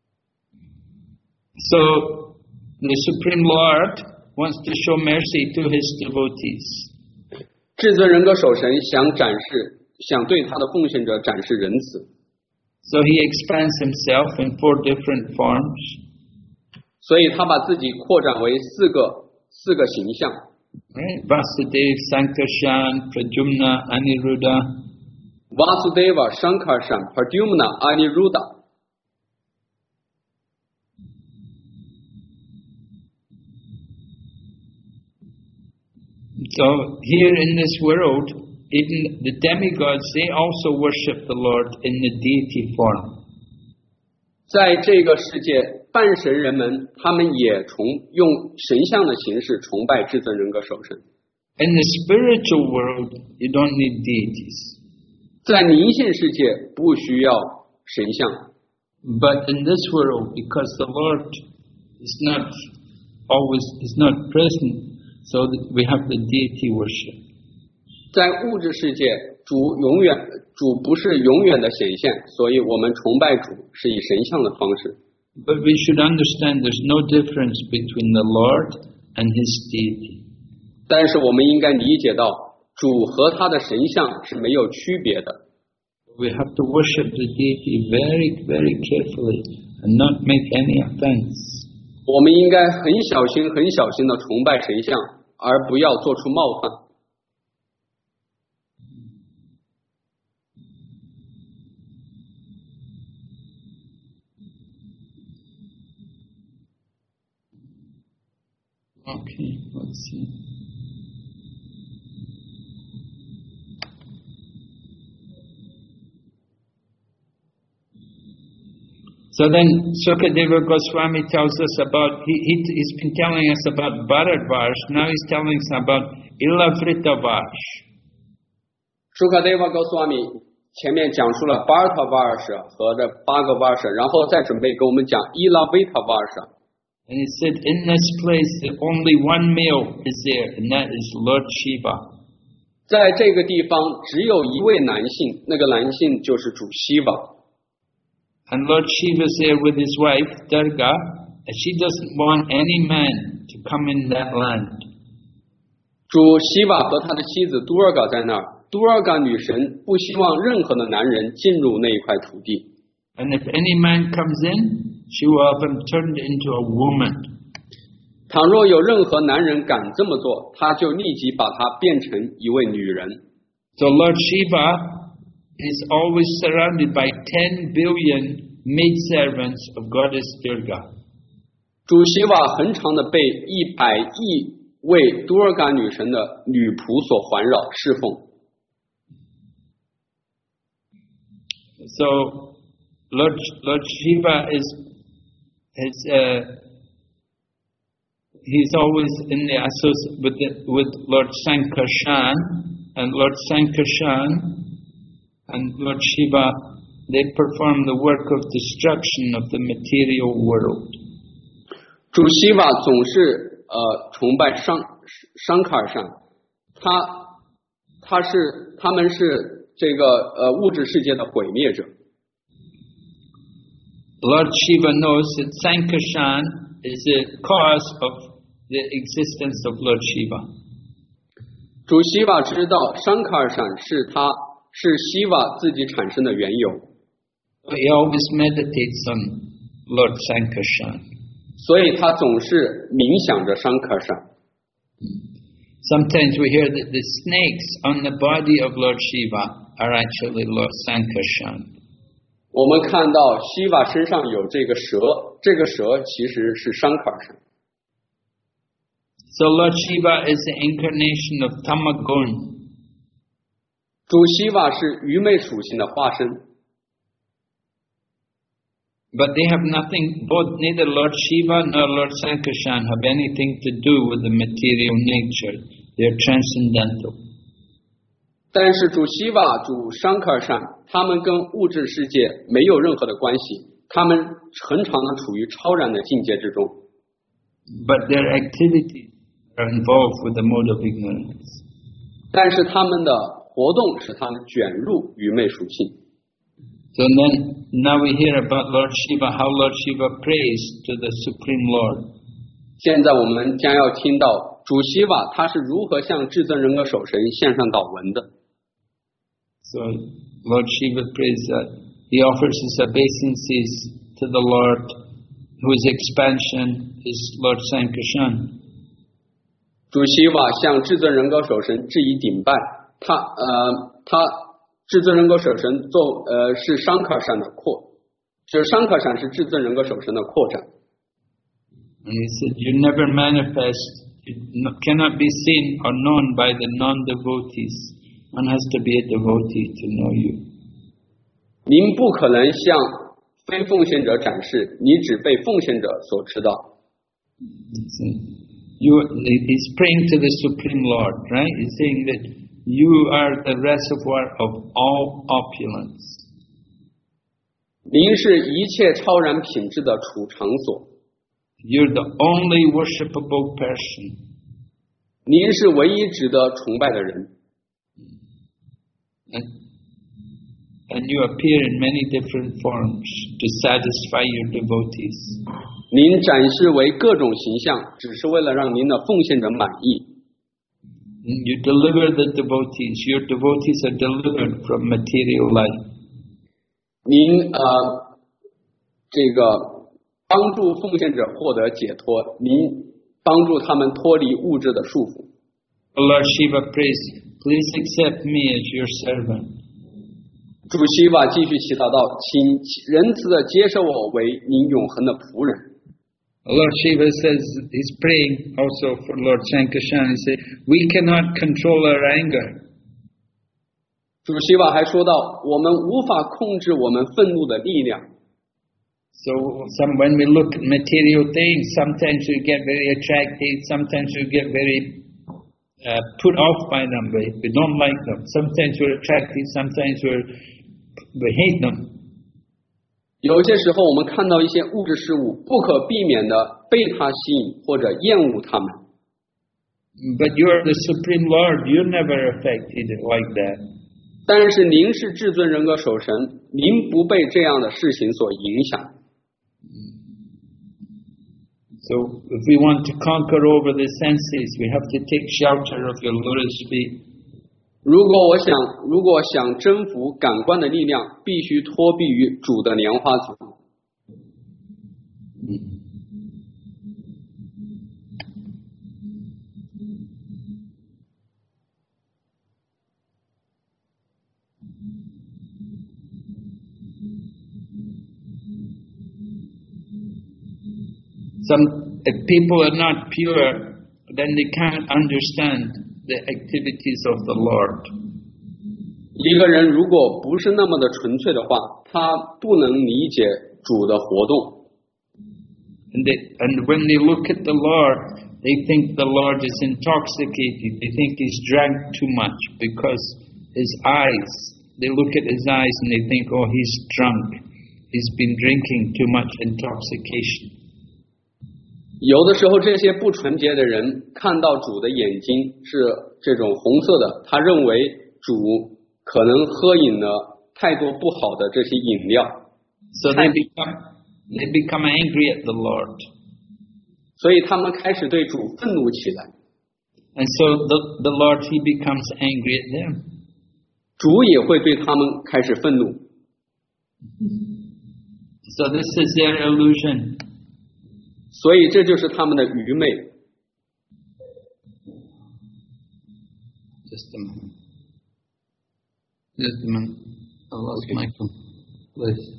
So the Supreme Lord wants to show mercy to His devotees. 至尊人格守神想展示，想对他的奉献者展示仁慈。 So He expands Himself in four different forms. 所以他把自己扩展为四个四个形象。 Right? Vasudev, Sankarshan, Pradyumna, Aniruddha. Vasudeva, Sankarshan, Pradyumna, Aniruddha. So here in this world, even the demigods, they also worship the Lord in the deity form. 在这个世界，半神人们他们也崇用神像的形式崇拜至尊人格守神。 In the spiritual world, you don't need deities. 在灵性世界不需要神像。 But in this world, because the Lord is not always is not present, so that we have the deity worship. 在物质世界，主永远主不是永远的显现，所以我们崇拜主是以神像的方式。 But we should understand there's no difference between the Lord and His deity. 但是我们应该理解到，主和他的神像是没有区别的。 We have to worship the deity very, very carefully and not make any offense. 我们应该很小心、很小心的崇拜神像，而不要做出冒犯。 Okay. Okay, let's see. So then Sukadeva Goswami tells us about, he, he, he's been telling us about Bharatvarsh, now he's telling us about Ilavritavarsh. Sukadeva Goswami 前面讲述了 Bharatvarsh 和这八个 Varsh， 然后再准备给我们讲 Ilavritavarsh。 And he said, in this place, only one male is there, and that is Lord Shiva. 在这个地方只有一位男性，那个男性就是主西瓦。 And Lord Shiva is there with his wife, Durga, and she doesn't want any man to come in that land. 主西瓦和他的妻子 Durga 在那儿， Durga 女神不希望任何的男人进入那一块土地。 And if any man comes in, she will have him turned into a woman. 倘若有任何男人敢这么做，他就立即把他变成一位女人。 So Lord Shiva is always surrounded by ten billion maidservants of Goddess Durga. 主西瓦恒常的被一百亿位 Durga 女神的女仆所环绕侍奉。 So Lord Lord Shiva is is uh, he's always in the association with the, with Lord Sankarshan, and Lord Sankarshan and Lord Shiva, they perform the work of destruction of the material world. 主西瓦总是呃崇拜商商卡尔上，他他是他们是这个呃物质世界的毁灭者。 Lord Shiva knows that Sankarshan is the cause of the existence of Lord Shiva. 主西瓦知道商卡尔山是他是西瓦自己产生的缘由。 He always meditates on Lord Sankarshan. 所以他总是冥想着商卡尔山。 Sometimes we hear that the snakes on the body of Lord Shiva are actually Lord Sankarshan. 我们看到西瓦身上有这个蛇，这个蛇其实是商卡尔山。 So Lord Shiva is the incarnation of Tamagun. 主西瓦是愚昧属性的化身。 But they have nothing, both neither Lord Shiva nor Lord Sankarshan have anything to do with the material nature. They are transcendental. 但是主西瓦、主商卡尔山，他们跟物质世界没有任何的关系，他们恒常的处于超然的境界之中。 But their activities are involved with the mode of ignorance. 但是他们的活动使他们卷入愚昧属性。 So then, now we hear about Lord Shiva, how Lord Shiva prays to the Supreme Lord. 现在我们将要听到主西瓦他是如何向至尊人格守神献上祷文的。 So Lord Shiva prays that he offers his obeisances to the Lord, whose expansion is Lord Sankarshan. 主西瓦向至尊人格守神致以顶拜，他呃他至尊人格守神做呃是商卡山的扩，就是商卡山是至尊人格守神的扩展。 And he said, you never manifest, you cannot be seen or known by the non-devotees. One has to be a devotee to know you. 您不可能向非奉献者展示，你只被奉献者所知道。 You, he's praying to the Supreme Lord, right? He's saying that you are the reservoir of all opulence. 您是一切超然品质的储藏所。 You're the only worshipable person. 您是唯一值得崇拜的人。 And, and you appear in many different forms to satisfy your devotees. 您展示为各种形象，只是为了让您的奉献者满意。 And you deliver the devotees. Your devotees are delivered from material life. 您呃，这个帮助奉献者获得解脱，您帮助他们脱离物质的束缚。 Lord Shiva prays, please accept me as your servant. 主西瓦继续祈祷道：“请仁慈的接受我为您永恒的仆人。” Lord Shiva says, he's praying also for Lord Sankarshan. He said, we cannot control our anger. 主希瓦还说到，我们无法控制我们愤怒的力量。 So some, when we look at material things, sometimes we get very attracted, sometimes we get very uh, put off by them. We, we don't like them. Sometimes we're attracted, sometimes we're, we hate them. 有些时候我们看到一些物质事物，不可避免的被它吸引或者厌恶它们。 But you're the Supreme Lord, you're never affected like that. 但是您是至尊人格守神，您不被这样的事情所影响。 So if we want to conquer over the senses, we have to take shelter of your lotus feet. 如果我想，如果想征服感官的力量，必须托庇于主的莲花足。 嗯 Some, if people are not pure, then they can't understand the activities of the Lord. 一个人如果不是那么的纯粹的话，他不能理解主的活动。 And, they, and when they look at the Lord, they think the Lord is intoxicated. They think he's drank too much because his eyes, they look at his eyes and they think, oh, he's drunk. He's been drinking too much intoxication. 有的时候这些不纯洁的人看到主的眼睛是这种红色的，他认为主可能喝饮了太多不好的这些饮料。 So they become, they become angry at the Lord. 所以他们开始对主愤怒起来。 And so the, the Lord, he becomes angry at them. 主也会对他们开始愤怒。 So this is their illusion. 所以这就是他们的愚昧。 Just a minute. Just a minute. I lost my phone. Please.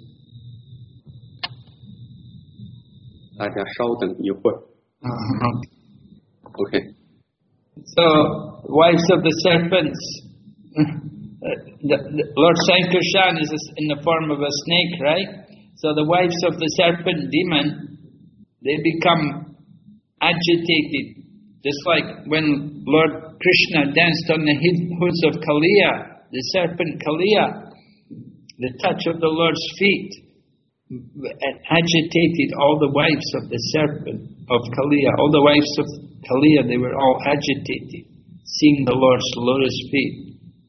大家稍等一会儿。 Uh-huh. OK. So, wives of the serpents. the, the Lord Sankarshan is in the form of a snake, right? So the wives of the serpent demon, they become agitated, just like when Lord Krishna danced on the hoods of Kaliya, the serpent Kaliya. The touch of the Lord's feet agitated all the wives of the serpent of Kaliya. All the wives of Kaliya, they were all agitated, seeing the Lord's lotus feet.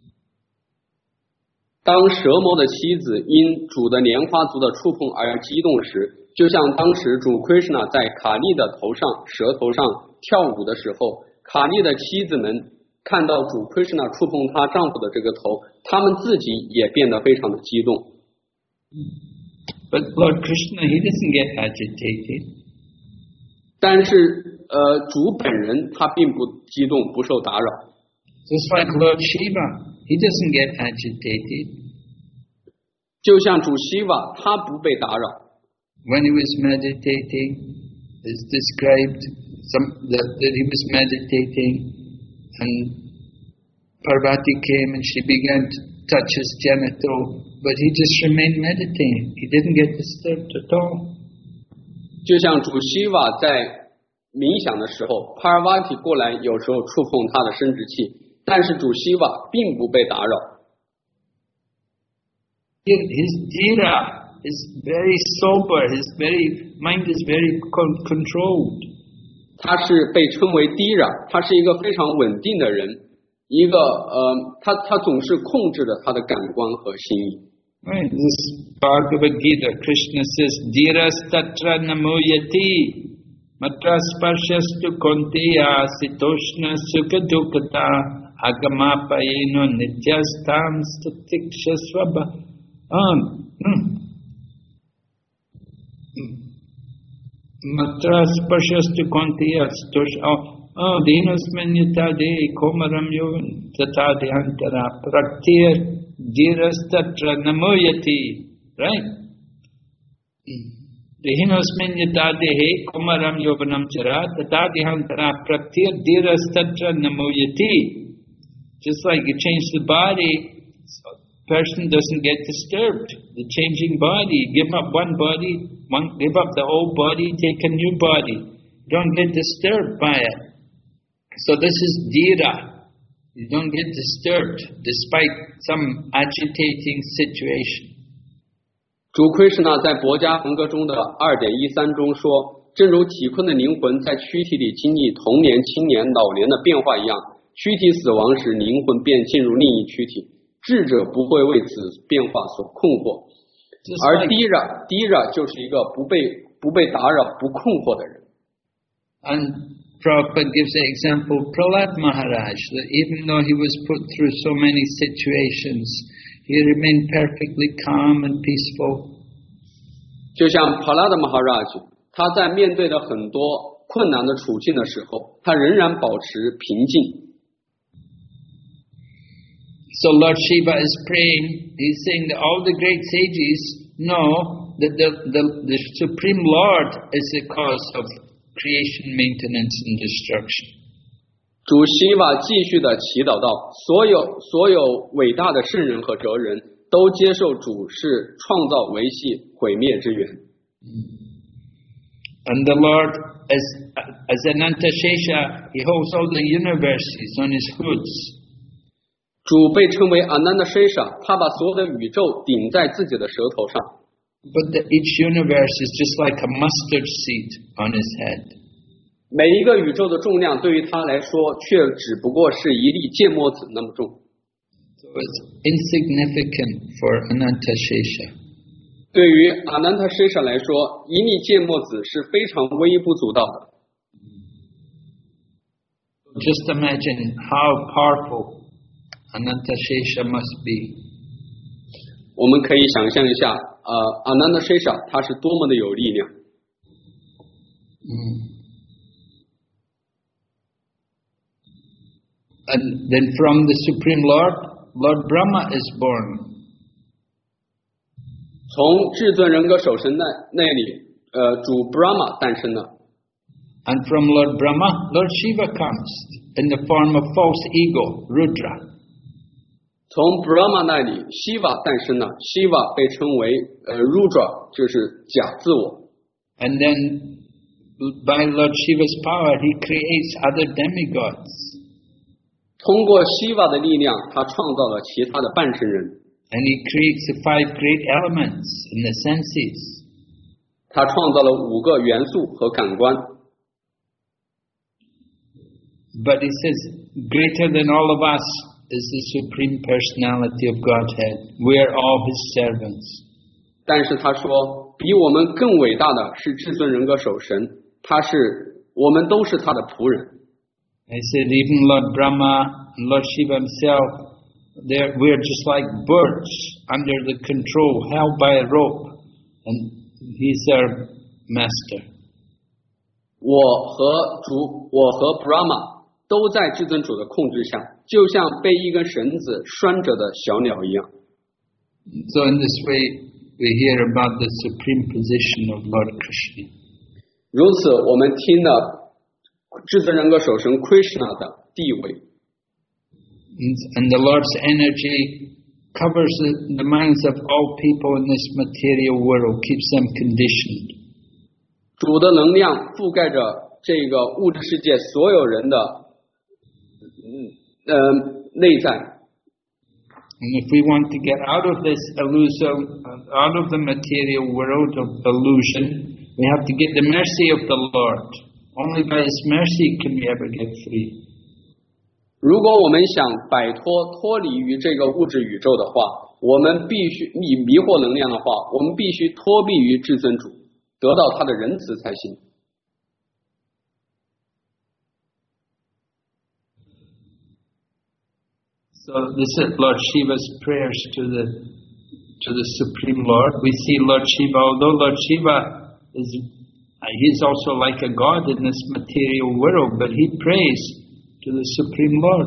当蛇魔的妻子因主的莲花足的触碰而激动时，就像当时主 Krishna 在卡利的头上蛇头上跳舞的时候，卡利的妻子们看到主 Krishna 触碰她丈夫的这个头，她们自己也变得非常的激动。 But Lord Krishna, he doesn't get agitated. 但是呃，主本人他并不激动，不受打扰。 Just like Lord Shiva, he doesn't get agitated. 就像主希瓦，他不被打扰。 When he was meditating, it's described some, that, that he was meditating, and Parvati came and she began to touch his genital, but he just remained meditating. He didn't get disturbed at all. 就像主希瓦在冥想的时候，帕尔瓦提过来，有时候触碰他的生殖器，但是主希瓦并不被打扰。 His dhira is very sober. His very mind is very controlled. 他是被称为 dhira， 他是一个非常稳定的人，一个呃，他他总是控制着他的感官和心意。 Right. This Bhagavad Gita, Krishna says, "Dhiras tatra namuyati, matra sparshastu konteya, sitoshna sukha dukkata, agamapayeno nityastam statikshasvabha." Um, Matra sparshastu konteya, sitoshna. Oh, dinasmanyata de komaram yogan tata dhyantara praktir dhirastatra namoyati. Right? Dehinosmin yatadehe kumaram yovanam chara tatadihantara praktir dhirastatra namoyati. Just like you change the body, person doesn't get disturbed. The changing body, give up one body, one, give up the old body, take a new body. Don't get disturbed by it. So this is dhira. You don't get disturbed despite some agitating situation. 主奎什纳在《博伽恒歌》中的 二点一三 中说，正如体困的灵魂在躯体里经历童年、青年、老年的变化一样，躯体死亡时，灵魂便进入另一躯体。智者不会为此变化所困惑，而 dhira dhira 就是一个不被不被打扰、不困惑的人。 And Prabhupada gives the example Prahlad Maharaj, that even though he was put through so many situations, he remained perfectly calm and peaceful. 就像 Prahlad Maharaj， 他在面对了很多困难的处境的时候，他仍然保持平静。 So Lord Shiva is praying, he's saying that all the great sages know that the, the, the Supreme Lord is the cause of creation, maintenance and destruction. 主希瓦继续的祈祷道，所有所有伟大的圣人和哲人都接受主是创造、维系、毁灭之源。 And the Lord, as as Ananta Shesha, he holds all the universes on his hoods. 主被称为 Ananda Shesha， 他把所有的宇宙顶在自己的舌头上。 But the, each universe is just like a mustard seed on his head. 每一个宇宙的重量对于他来说，却只不过是一粒芥末子那么重。 So it's insignificant for Ananta Shesha. 对于 Ananta Shesha 来说，一粒芥末子是非常微不足道的。 Just imagine how powerful Ananta Shesha must be. 我们可以想象一下，呃 ，Ananta Shesha 他是多么的有力量。 Mm. And then from the Supreme Lord, Lord Brahma is born. 从至尊人格守神那那里，呃，主 Brahma 诞生了。 And from Lord Brahma, Lord Shiva comes in the form of false ego, Rudra. 从 Brahma 那里 ，Shiva 诞生了 ，Shiva 被称为呃 Rudra， 就是假自我。 And then by Lord Shiva's power, he creates other demigods. 通过 Shiva 的力量，他创造了其他的半神人。 And he creates the five great elements in the senses. 他创造了五个元素和感官。 But he says, greater than all of us is the Supreme Personality of Godhead. We are all his servants. 但是他说，比我们更伟大的是至尊人格守神，他是我们都是他的仆人。 I said, even Lord Brahma and Lord Shiva himself, we're just like birds under the control, held by a rope, and he's our master. 我和主，我和 Brahma 都在至尊主的控制下，就像被一根绳子拴着的小鸟一样。 So in this way, we hear about the supreme position of Lord Krishna. 如此，我们听了至尊人格守神 Krishna 的地位。 And the Lord's energy covers the, the minds of all people in this material world, keeps them conditioned. 主的能量覆盖着这个物质世界所有人的呃内在。 And if we want to get out of this illusion, out of the material world of illusion, we have to get the mercy of the Lord. Only by His mercy can we ever get free. 如果我们想摆脱脱离于这个物质宇宙的话，我们必须以迷惑能量的话，我们必须脱避于至尊主，得到他的仁慈才行。 So this is Lord Shiva's prayers to the to the Supreme Lord. We see Lord Shiva, although Lord Shiva is he's also like a god in this material world, but he prays to the Supreme Lord.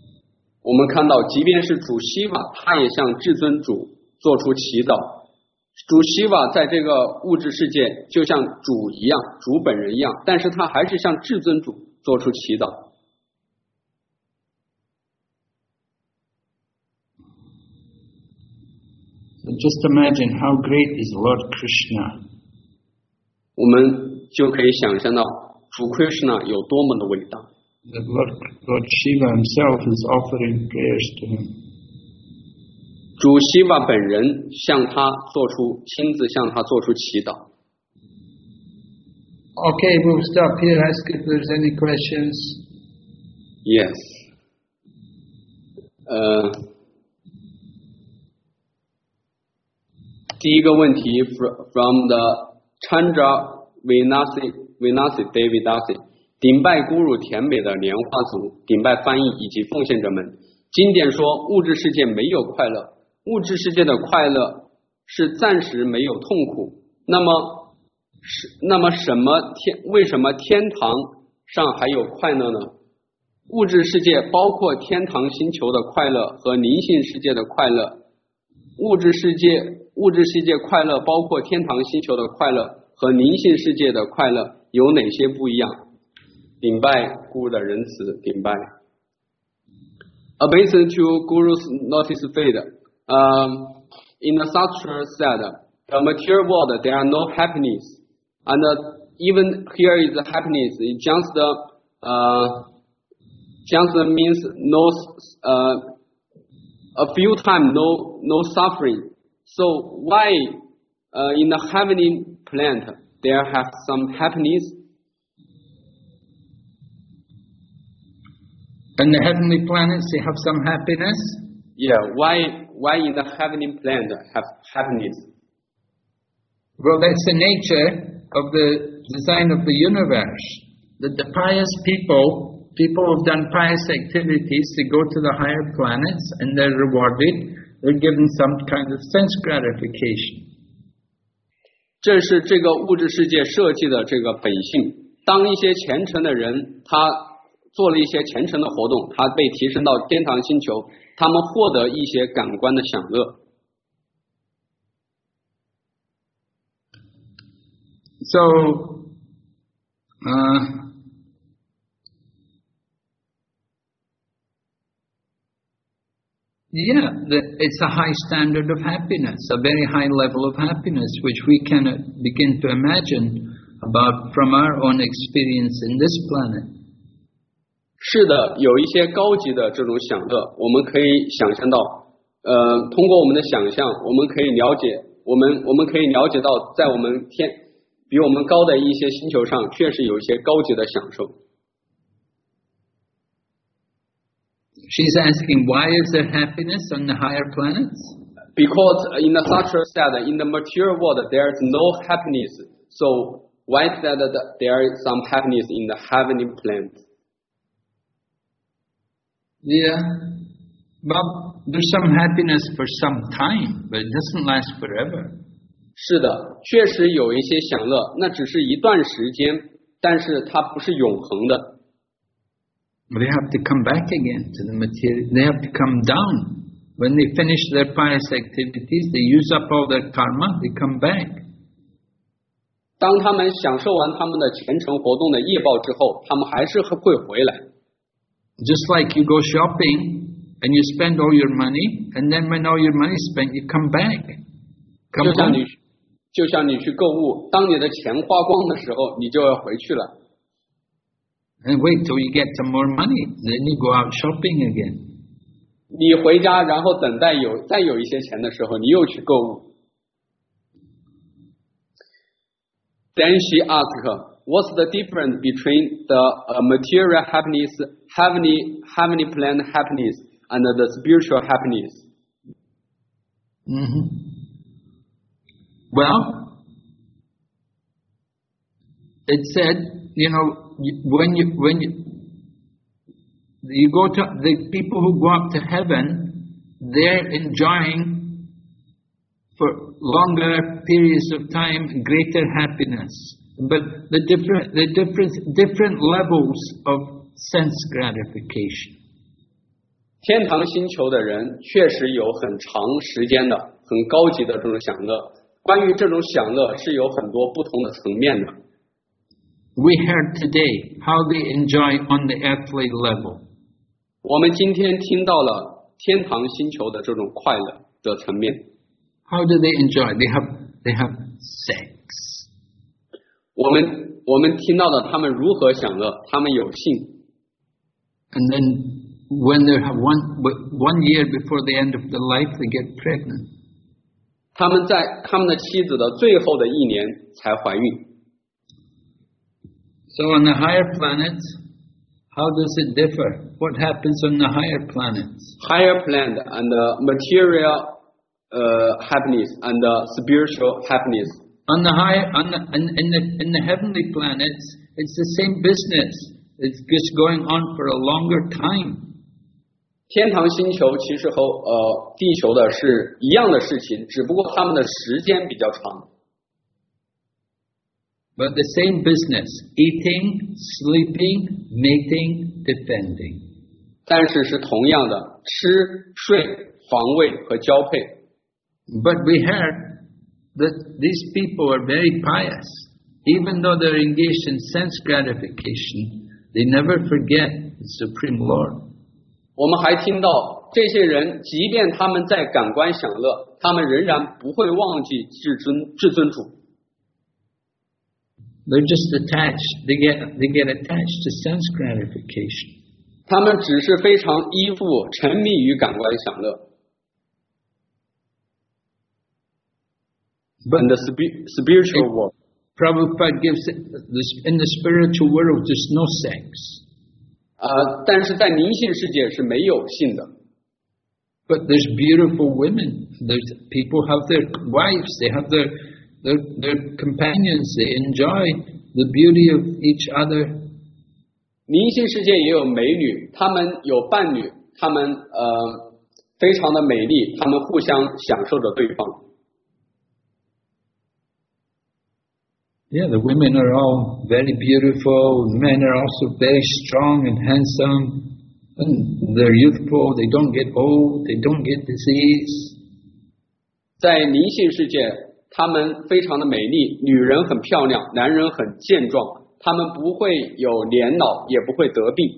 我们看到，即便是主希瓦，他也向至尊主做出祈祷。 主希瓦在这个物质世界就像主一样，主本人一样，但是他还是向至尊主做出祈祷。 So just imagine how great is Lord Krishna. 我们就可以想象到主 Krishna 有多么的伟大。 That Lord, Lord Shiva himself is offering prayers to him. 主希瓦本人向他做出亲自向他做出祈祷。 Okay, we'll stop here. Ask if there's any questions. Yes. 呃，第一个问题 from the Chandra Vinasi Vinasi Devidasi， 顶拜咕噜甜美的莲花族，顶拜翻译以及奉献者们。经典说，物质世界没有快乐。物质世界的快乐是暂时没有痛苦，那么是那么什么天为什么天堂上还有快乐呢？物质世界包括天堂星球的快乐和灵性世界的快乐。物质世界物质世界快乐包括天堂星球的快乐和灵性世界的快乐有哪些不一样？顶拜咕噜的仁慈，顶拜。Obeisance to Guru's notice fade. Um, in the Sastra said, the material world there are no happiness, and uh, even here is the happiness. It just uh, just means no uh, a few times no no suffering. So why uh, in the heavenly planet there have some happiness? In the heavenly planets they have some happiness? Yeah, why why in the heavenly planet have happiness? Well, that's the nature of the design of the universe. That the pious people, people who've done pious activities, they go to the higher planets and they're rewarded. They're given some kind of sense gratification. 这是这个物质世界设计的这个本性。当一些虔诚的人，他做了一些虔诚的活动，他被提升到天堂星球，他们获得一些感官的享乐。 So, uh, yeah, the, it's a high standard of happiness, a very high level of happiness, which we cannot begin to imagine about from our own experience in this planet. 是的，有一些高级的这种享乐，我们可以想象到，呃，通过我们的想象，我们可以了解，我们我们可以了解到，在我们天比我们高的一些星球上，确实有一些高级的享受。 She's asking, why is there happiness on the higher planets? Because in the Sastra said, in the material world there is no happiness, so why is that there is some happiness in the heavenly planet? Yeah, well, there's some happiness for some time, but it doesn't last forever. 是的，确实有一些享乐，那只是一段时间，但是它不是永恒的。 They have to come back again to the material. They have to come down. When they finish their pious activities, they use up all their karma, they come back. 当他们享受完他们的虔诚活动的业报之后，他们还是会回来。 Just like you go shopping and you spend all your money, and then when all your money is spent, you come back. Come 就像你 home. 就像你去购物，当你的钱花光的时候，你就要回去了。 And wait till you get some more money, then you go out shopping again. 你回家，然后等待有再有一些钱的时候，你又去购物。Then she asked, "What's the difference between the uh, material happiness, heavenly heavenly planet happiness, and the spiritual happiness?" Mm-hmm. Well, it said, you know, when you when you you go to the people who go up to heaven, they're enjoying for longer periods of time greater happiness, but the different the different different levels of sense gratification. 天堂星球的人确实有很长时间的、很高级的这种享乐， 关于这种享乐是有很多不同的层面的。 We heard today how they enjoy on the earthly level. 我们今天听到了天堂星球的这种快乐的层面。 How do they enjoy? They have they have sex. 我们我们听到了他们如何享乐，他们有性。 And then when they have one one year before the end of the life, they get pregnant. 他们在他们的妻子的最后的一年才怀孕。 So on the higher planets, how does it differ? What happens on the higher planets? Higher planet and the material uh, happiness and the spiritual happiness. On the higher, on the, in, in the in the heavenly planets, it's the same business. It's just going on for a longer time. 天堂星球其实和呃地球的是一样的事情，只不过他们的时间比较长。 But the same business: eating, sleeping, mating, defending. 但是是同样的，吃、睡、防卫和交配。 But we heard that these people are very pious, even though they're engaged in sense gratification. They never forget the Supreme Lord. 我们还听到这些人，即便他们在感官享乐，他们仍然不会忘记至尊至尊主。 They're just attached. They get they get attached to sense gratification. 他们只是非常依附、沉迷于感官享乐。But in the spiritual world, Prabhupada gives it, in the spiritual world there's no sex. 呃，但是在灵性世界是没有性的。 But there's beautiful women. There's people have their wives. They have their their their companions. They enjoy the beauty of each other. 灵性世界也有美女，她们有伴侣，她们呃非常的美丽，她们互相享受着对方。 Yeah, the women are all very beautiful. The men are also very strong and handsome. And they're youthful. They don't get old. They don't get disease. 在灵性世界，她们非常的美丽，女人很漂亮，男人很健壮，他们不会有年老，也不会得病。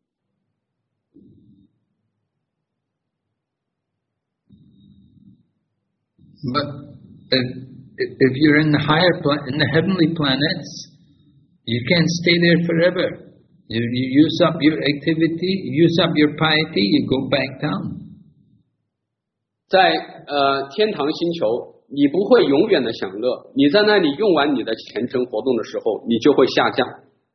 But if, if you're in the higher, in the heavenly planets, you can't stay there forever. You, you use up your activity, you use up your piety, you go back down. 在呃天堂星球，你不会永远的享乐，你在那里用完你的虔诚活动的时候，你就会下降。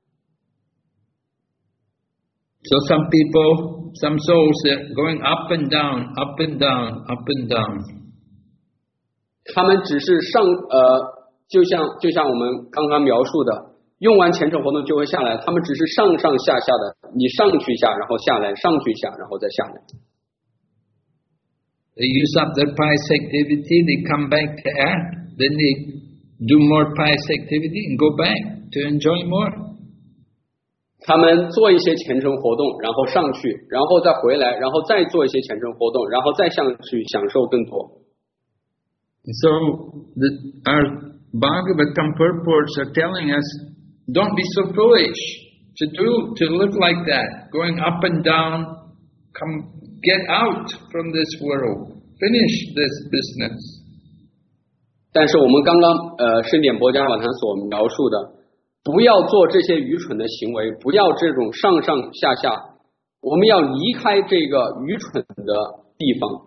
So some people, some souls, they're going up and down, up and down, up and down. 他们只是上呃，就像就像我们刚刚描述的，用完虔诚活动就会下来，他们只是上上下下的，你上去一下，然后下来，上去一下，然后再下来。 They use up their pious activity, they come back to earth, then they do more pious activity and go back to enjoy more. 他们做一些虔诚活动，然后上去，然后再回来，然后再做一些虔诚活动，然后再上去享受更多。 So the, our Bhagavatam purports are telling us, don't be so foolish to do, to live like that, going up and down. Come, get out from this world. Finish this business. 但是我们刚刚呃圣典博伽瓦坛所描述的，不要做这些愚蠢的行为，不要这种上上下下，我们要离开这个愚蠢的地方。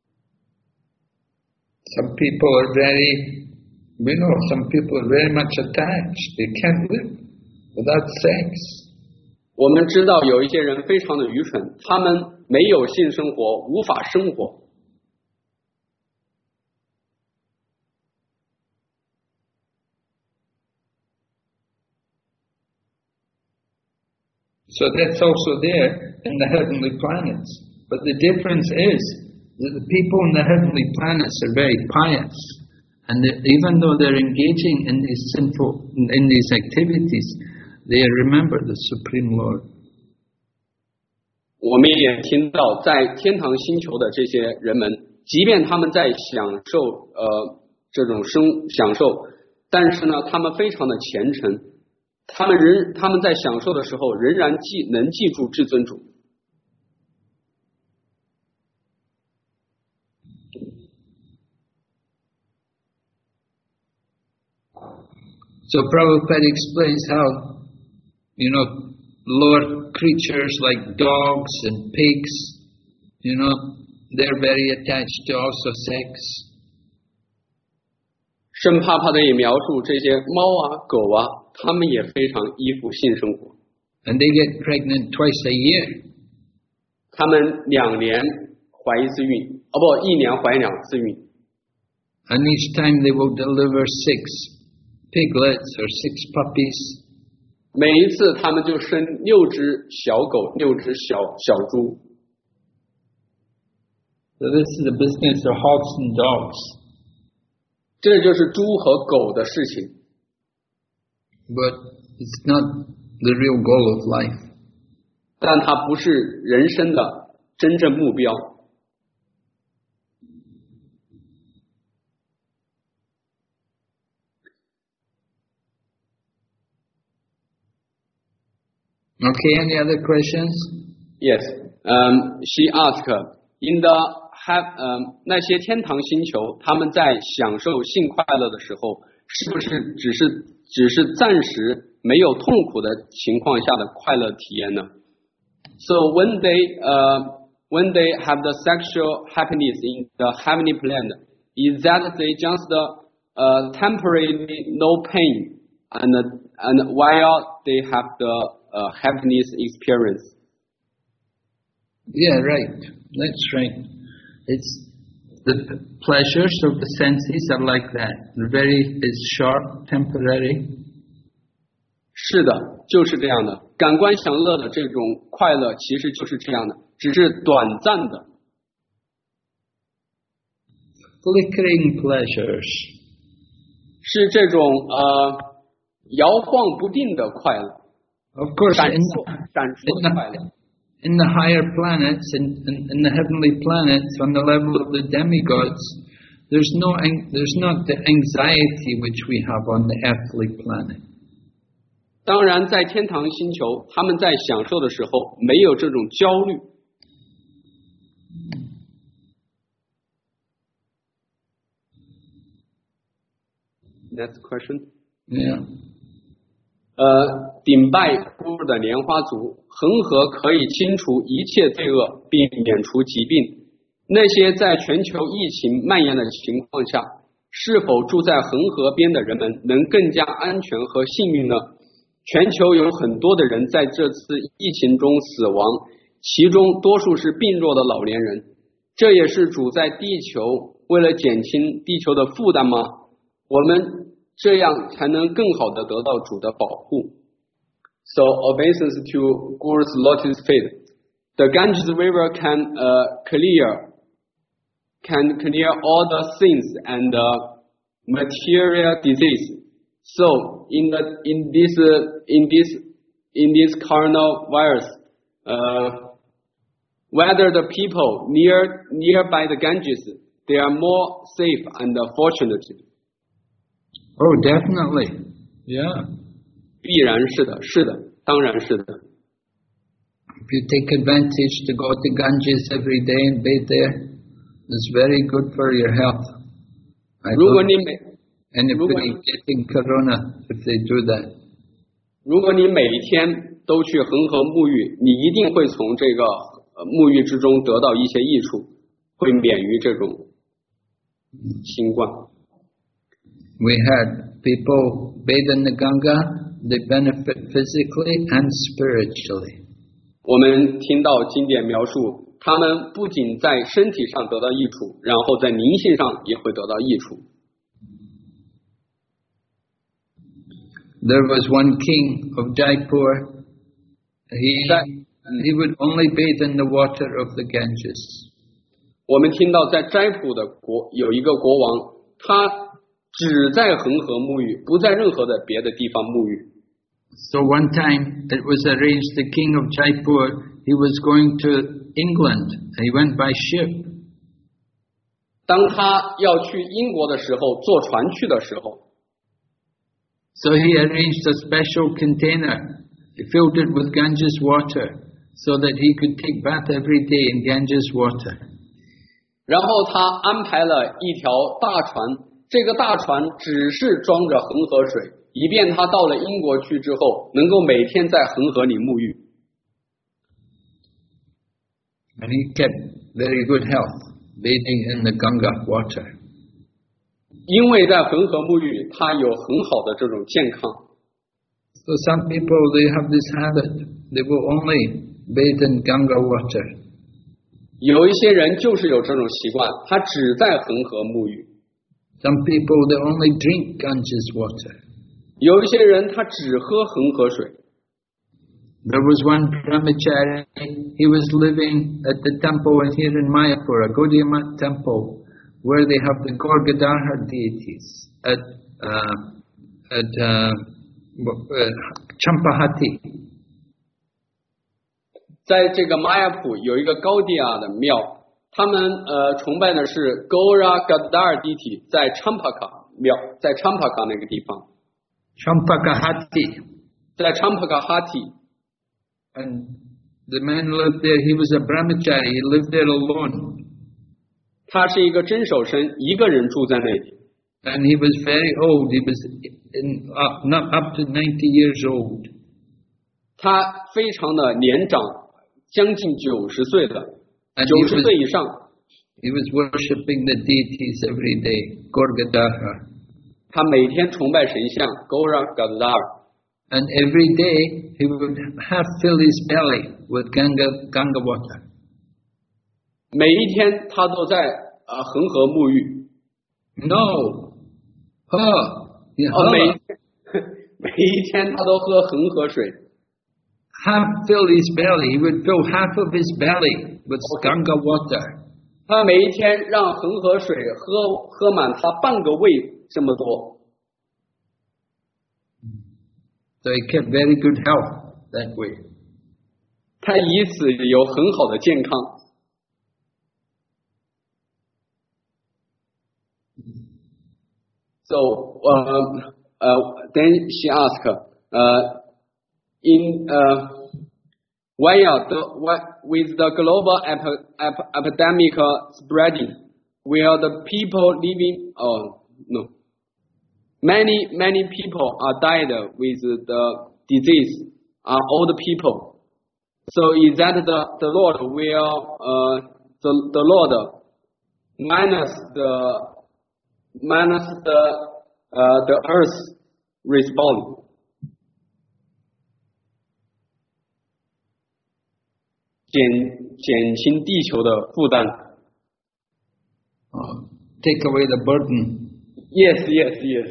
Some people are very, you know, some people are very much attached. They can't live without sex. 我们知道有一些人非常的愚蠢，他们没有性生活，无法生活。 So that's also there in the heavenly planets. But the difference is that the people in the heavenly planets are very pious. And even though they're engaging in these sinful, in these activities, they remember the Supreme Lord. 我们也听到，在天堂星球的这些人们，即便他们在享受呃这种生享受，但是呢，他们非常的虔诚，他们仍他们在享受的时候仍然记能记住至尊主。 So Prabhupada explains how, you know, lower creatures like dogs and pigs, you know, they're very attached to also sex. 圣帕帕的也描述这些猫啊、狗啊，它们也非常依附性生活。 And they get pregnant twice a year. 他们两年怀一次孕，哦不，一年怀两次孕。 And each time they will deliver six piglets or six puppies. 每一次他们就生六只小狗，六只小小猪。 So this is the business of hogs and dogs. 这就是猪和狗的事情。 But it's not the real goal of life. 但它不是人生的真正目标。 Okay, any other questions? Yes. Um, she asked, in the have, um, 那些天堂星球，他们在享受性快乐的时候，是不是只是只是暂时没有痛苦的情况下的快乐体验呢 ？So when they uh, when they have the sexual happiness in the heavenly planet, is that they just uh, temporarily no pain and and while they have the uh, happiness experience? Yeah, right. That's right. It's the pleasures of the senses are like that. They're very, it's short, temporary. 是的，就是这样的。感官享乐的这种快乐，其实就是这样的，只是短暂的。 Flickering pleasures. 是这种呃摇晃不定的快乐。 Of course, 闪 in 烁 the, 闪烁的快乐。 in the higher planets, in, in, in the heavenly planets, on the level of the demigods, there's no there's not the anxiety which we have on the earthly planet. 当然，在天堂星球，他们在享受的时候没有这种焦虑。Next question. Yeah. 呃，顶拜孤儿的莲花族，恒河可以清除一切罪恶，并免除疾病。那些在全球疫情蔓延的情况下，是否住在恒河边的人们能更加安全和幸运呢？全球有很多的人在这次疫情中死亡，其中多数是病弱的老年人。这也是主在地球为了减轻地球的负担吗？我们这样才能更好的得到主的保护。So obeisance to Guru's lotus feet. The Ganges River can uh, clear can clear all the sins and uh, material disease. So in the in this uh, in this in this coronavirus, uh, whether the people near nearby the Ganges, they are more safe and fortunate. Oh, definitely. Yeah. 必然是的，是的，当然是的。 If you take advantage to go to Ganges every day and bathe there, it's very good for your health. I 如果 don't 你每 anybody getting corona if they do that. 如果你每天都去恒河沐浴，你一定会从这个呃沐浴之中得到一些益处，会免于这种新冠。 We had people bathe in the Ganga, they benefit physically and spiritually. 我们听到经典描述，他们不仅在身体上得到益处，然后在灵性上也会得到益处。 There was one king of Jaipur. He he would only bathe in the water of the Ganges. 我们听到在斋普的国有一个国王，他只在恒河沐浴，不在任何的别的地方沐浴。 So one time it was arranged the king of Jaipur, he was going to England. He went by ship. 当他要去英国的时候，坐船去的时候 So he arranged a special container. He filled it with Ganges water so that he could take bath every day in Ganges water. 然后他安排了一条大船，这个大船只是装着恒河水，以便他到了英国去之后，能够每天在恒河里沐浴。 And he kept very good health, bathing in the Ganga water. 因为在恒河沐浴，他有很好的这种健康。 So some people, they have this habit, they will only bathe in Ganga water. 有一些人就是有这种习惯，他只在恒河沐浴。 Some people, they only drink Ganges water. 有一些人他只喝恒河水。 There was one brahmachari, he was living at the temple here in Mayapur, a Gaudiya Math temple, where they have the Gorgadhara deities at, uh, at uh, uh, Champahati. 在这个玛雅普有一个高地亚的庙，他们呃崇拜的是 Gora Gadar 地体，在 Champaka 庙，在 Champaka 那个地方。 Champakahati. 在 Champakahati. And the man lived there, he was a brahmachari, he lived there alone. 他是一个真守身，一个人住在那里。 And he was very old, he was in, uh, not up to ninety years old. 他非常的年长，将近九十岁的，九十岁以上。 He was worshipping the deities every day, Gorgadhara. 他每天崇拜神像 Gora Gadar. And every day he would half fill his belly with Ganga, Ganga water. 每一天他都在呃恒河沐浴。 No, huh? Yeah, 哦，每每一天他都喝恒河水。 Half fill his belly. He would fill half of his belly with Ganga water. 他每一天让恒河水喝喝满他半个胃这么多。 So he kept very good health that way. 他以此有很好的健康。So, uh, uh, then she asked, uh, in uh, why are the why, with the global ep, ep, epidemic spreading, will the people living? Oh no. Many, many people are died with the disease, are old people. So is that the, the Lord will, uh, the, the Lord minus the, minus the, uh, the earth respond? 减减轻地球的负担。 Oh, take away the burden. Yes, yes, yes.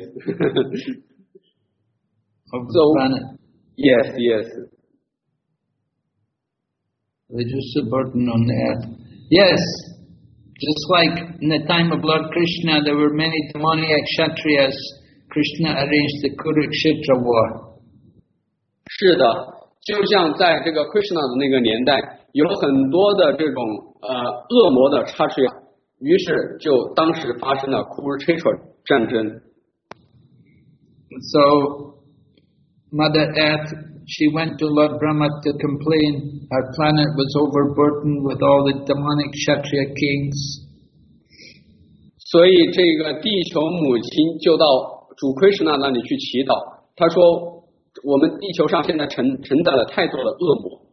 Of the so, planet. Yes, yes. Reduce the burden on the earth. Yes, just like in the time of Lord Krishna, there were many demoniac Kshatriyas. Krishna arranged the Kurukshetra war. 是的，就像在这个 Krishna 的那个年代，有很多的这种呃恶魔的插翅，于是就当时发生了 Kurukshetra 战争。 So, Mother Earth, she went to Lord Brahma to complain our planet was overburdened with all the demonic Kshatriya kings. 所以这个地球母亲就到主 Krishna 那里去祈祷，他说我们地球上现在承承载了太多的恶魔。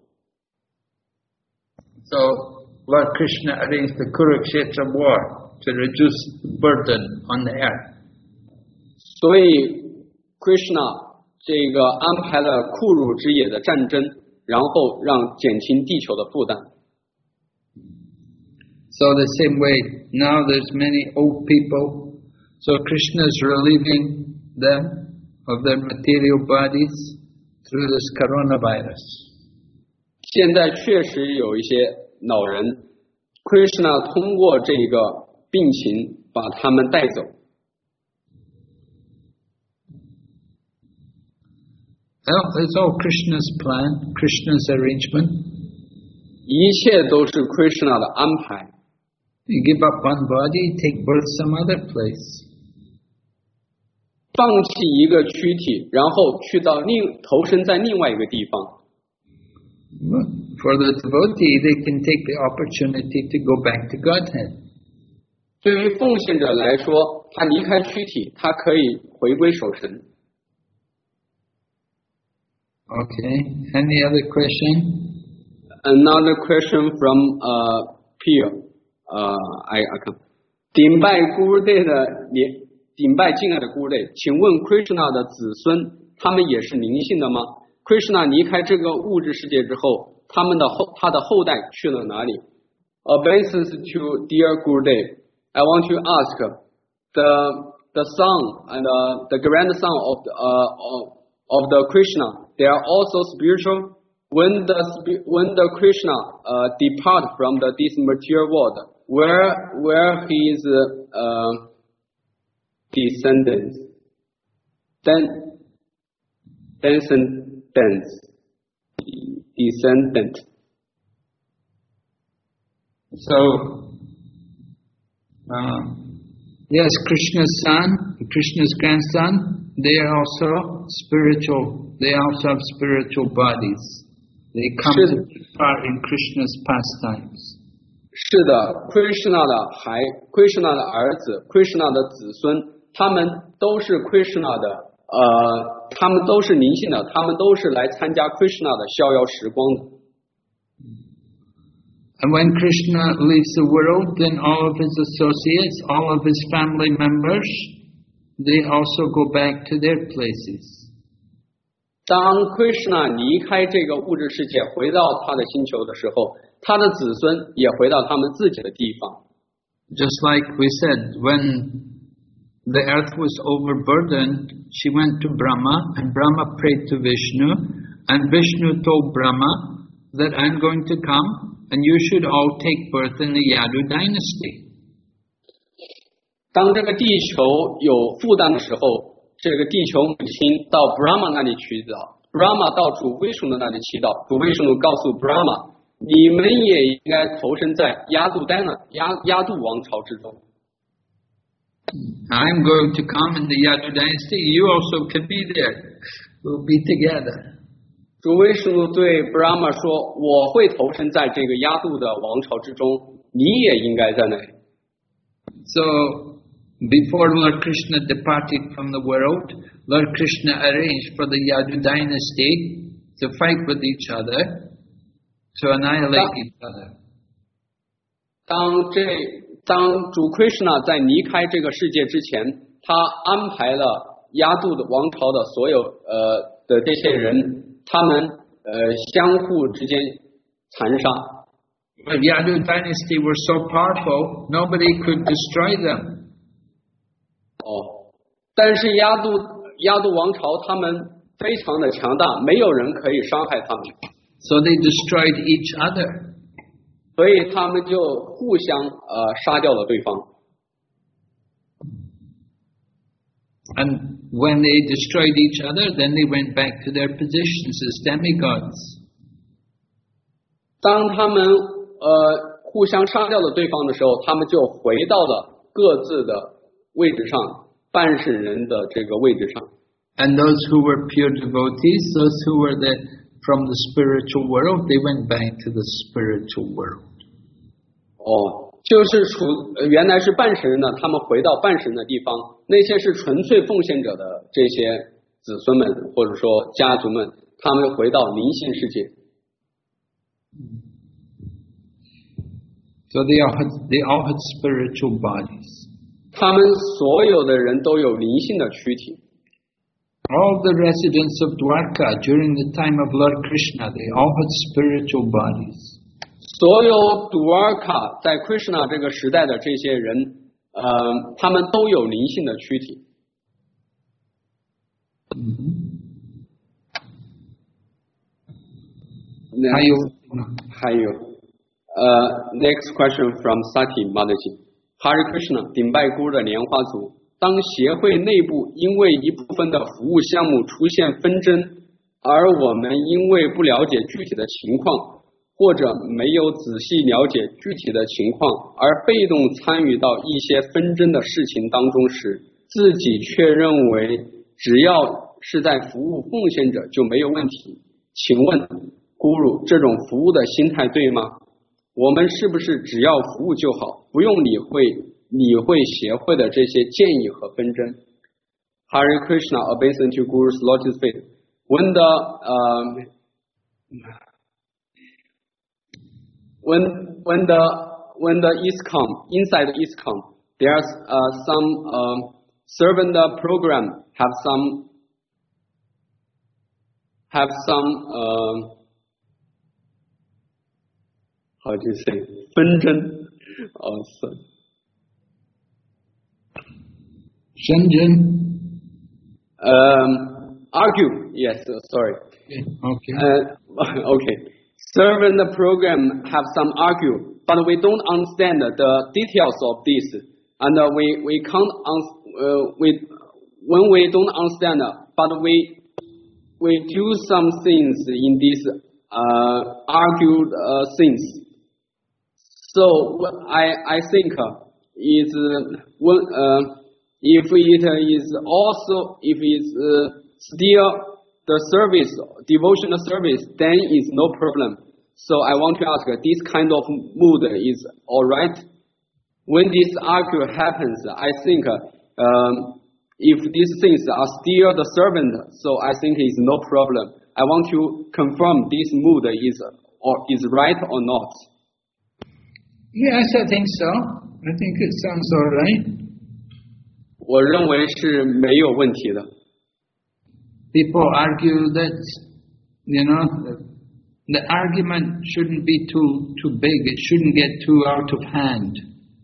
So, Lord Krishna arranged the Kurukshetra war to reduce the burden on the earth. 所以 Krishna 这个安排了库鲁之野的战争，然后让减轻地球的负担。 So the same way, now there's many old people, so Krishna is relieving them of their material bodies through this coronavirus. 现在确实有一些老人 ，Krishna 通过这个病情把他们带走。 Well, it's all Krishna's plan, Krishna's arrangement. 一切都是 Krishna 的安排。 You give up one body, take birth some other place. 放弃一个躯体，然后去到另投身在另外一个地方。 For the devotee, they can take the opportunity to go back to Godhead. 对于奉献者来说，他离开躯体，他可以回归守神。 Okay. Any other question? Another question from uh Pierre. Uh, I I can. 顶拜 Gurudev 的连顶拜敬爱的 Gurudev， 请问 Krishna 的子孙他们也是灵性的吗 ？Krishna 离开这个物质世界之后，他们的后他的后代去了哪里 ？Obeisance to dear Gurudev, I want to ask the the son and uh, the grandson of the, uh, of, of the Krishna, they are also spiritual. When the when the Krishna uh, depart from the this material world, where where his uh, descendants, then descendants, descendant. So, uh, yes, Krishna's son, Krishna's grandson, they are also spiritual. They also have spiritual bodies. They come to take part in Krishna's pastimes. 是的 ，Krishna 的孩 ，Krishna 的儿子 ，Krishna 的子孙，他们都是 Krishna 的，呃，他们都是灵性的，他们都是来参加 Krishna 的逍遥时光的。 And when Krishna leaves the world, then all of his associates, all of his family members, they also go back to their places. 当 Krishna 离开这个物质世界，回到他的星球的时候，他的子孙也回到他们自己的地方。 Just like we said, when the earth was overburdened, she went to Brahma, and Brahma prayed to Vishnu, and Vishnu told Brahma that I'm going to come, and you should all take birth in the Yadu dynasty. 当这个地球有负担的时候，这个地球母亲到 Brahma 那里祈祷 ，Brahma 到主威什奴那里祈祷，主威什奴告诉 Brahma， 你们也应该投身在亚度丹那亚亚度王朝之中。 I'm going to come in the Yadu dynasty. You also can be there. We'll be together. 主威什奴对 Brahma 说：“我会投身在这个亚度的王朝之中，你也应该在那里。” So. Before Lord Krishna departed from the world, Lord Krishna arranged for the Yadu dynasty to fight with each other, to annihilate each other. 当这当主 Krishna 在离开这个世界之前，他安排了亚度的王朝的所有呃的这些人，他们呃相互之间残杀。 But Yadu dynasty were so powerful, nobody could destroy them. 哦，但是亚度亚度王朝他们非常的强大，没有人可以伤害他们。 So they destroyed each other. 所以他们就互相呃杀掉了对方。 And when they destroyed each other, then they went back to their positions as demigods. 当他们呃互相杀掉了对方的时候，他们就回到了各自的位置上，半神人的这个位置上。 And those who were pure devotees, those who were the, from the spiritual world, they went back to the spiritual world. 哦，就是除原来是半神人的，他们回到半神的地方；那些是纯粹奉献者的这些子孙们或者说家族们，他们回到灵性世界。 So they all had, they all had spiritual bodies. 他们所有的人都有灵性的躯体。 All the residents of Dwarka during the time of Lord Krishna, they all had spiritual bodies. 所有 Dwarka 在 Krishna 这个时代的这些人，呃，他们都有灵性的躯体。 还有还有，呃 ，next question from Sati Mataji。Hare Krishna， 顶拜姑的莲花族。当协会内部因为一部分的服务项目出现纷争，而我们因为不了解具体的情况， 或者没有仔细了解具体的情况，而被动参与到一些纷争的事情当中时，自己却认为只要是在服务奉献者就没有问题。请问 Guru 这种服务的心态对吗？我们是不是只要服务就好，不用理会理会协会的这些建议和纷争？ Hare Krishna, obeising to Guru's lotus feet. When the um, when when the when the ISKCON inside the ISKCON, there's uh, some um, servant program have some have some um, how do you say 纷争 oh, so. 纷争 um, argue yes uh, sorry okay uh, okay servant program have some argue, but we don't understand the details of this, and uh, we we can't uh, we when we don't understand, but we we do some things in these uh, argued uh, things. So I I think is uh, when, uh, if it is also if it's uh, still the service devotional service, then it's no problem. So I want to ask, this kind of mood is all right? When this argue happens, I think um, if these things are still the servant, so I think it's no problem. I want to confirm this mood is or is right or not. Yes, I think so. I think it sounds all right. 我认为是没有问题的。 People argue that, you know, the argument shouldn't be too too big. It shouldn't get too out of hand.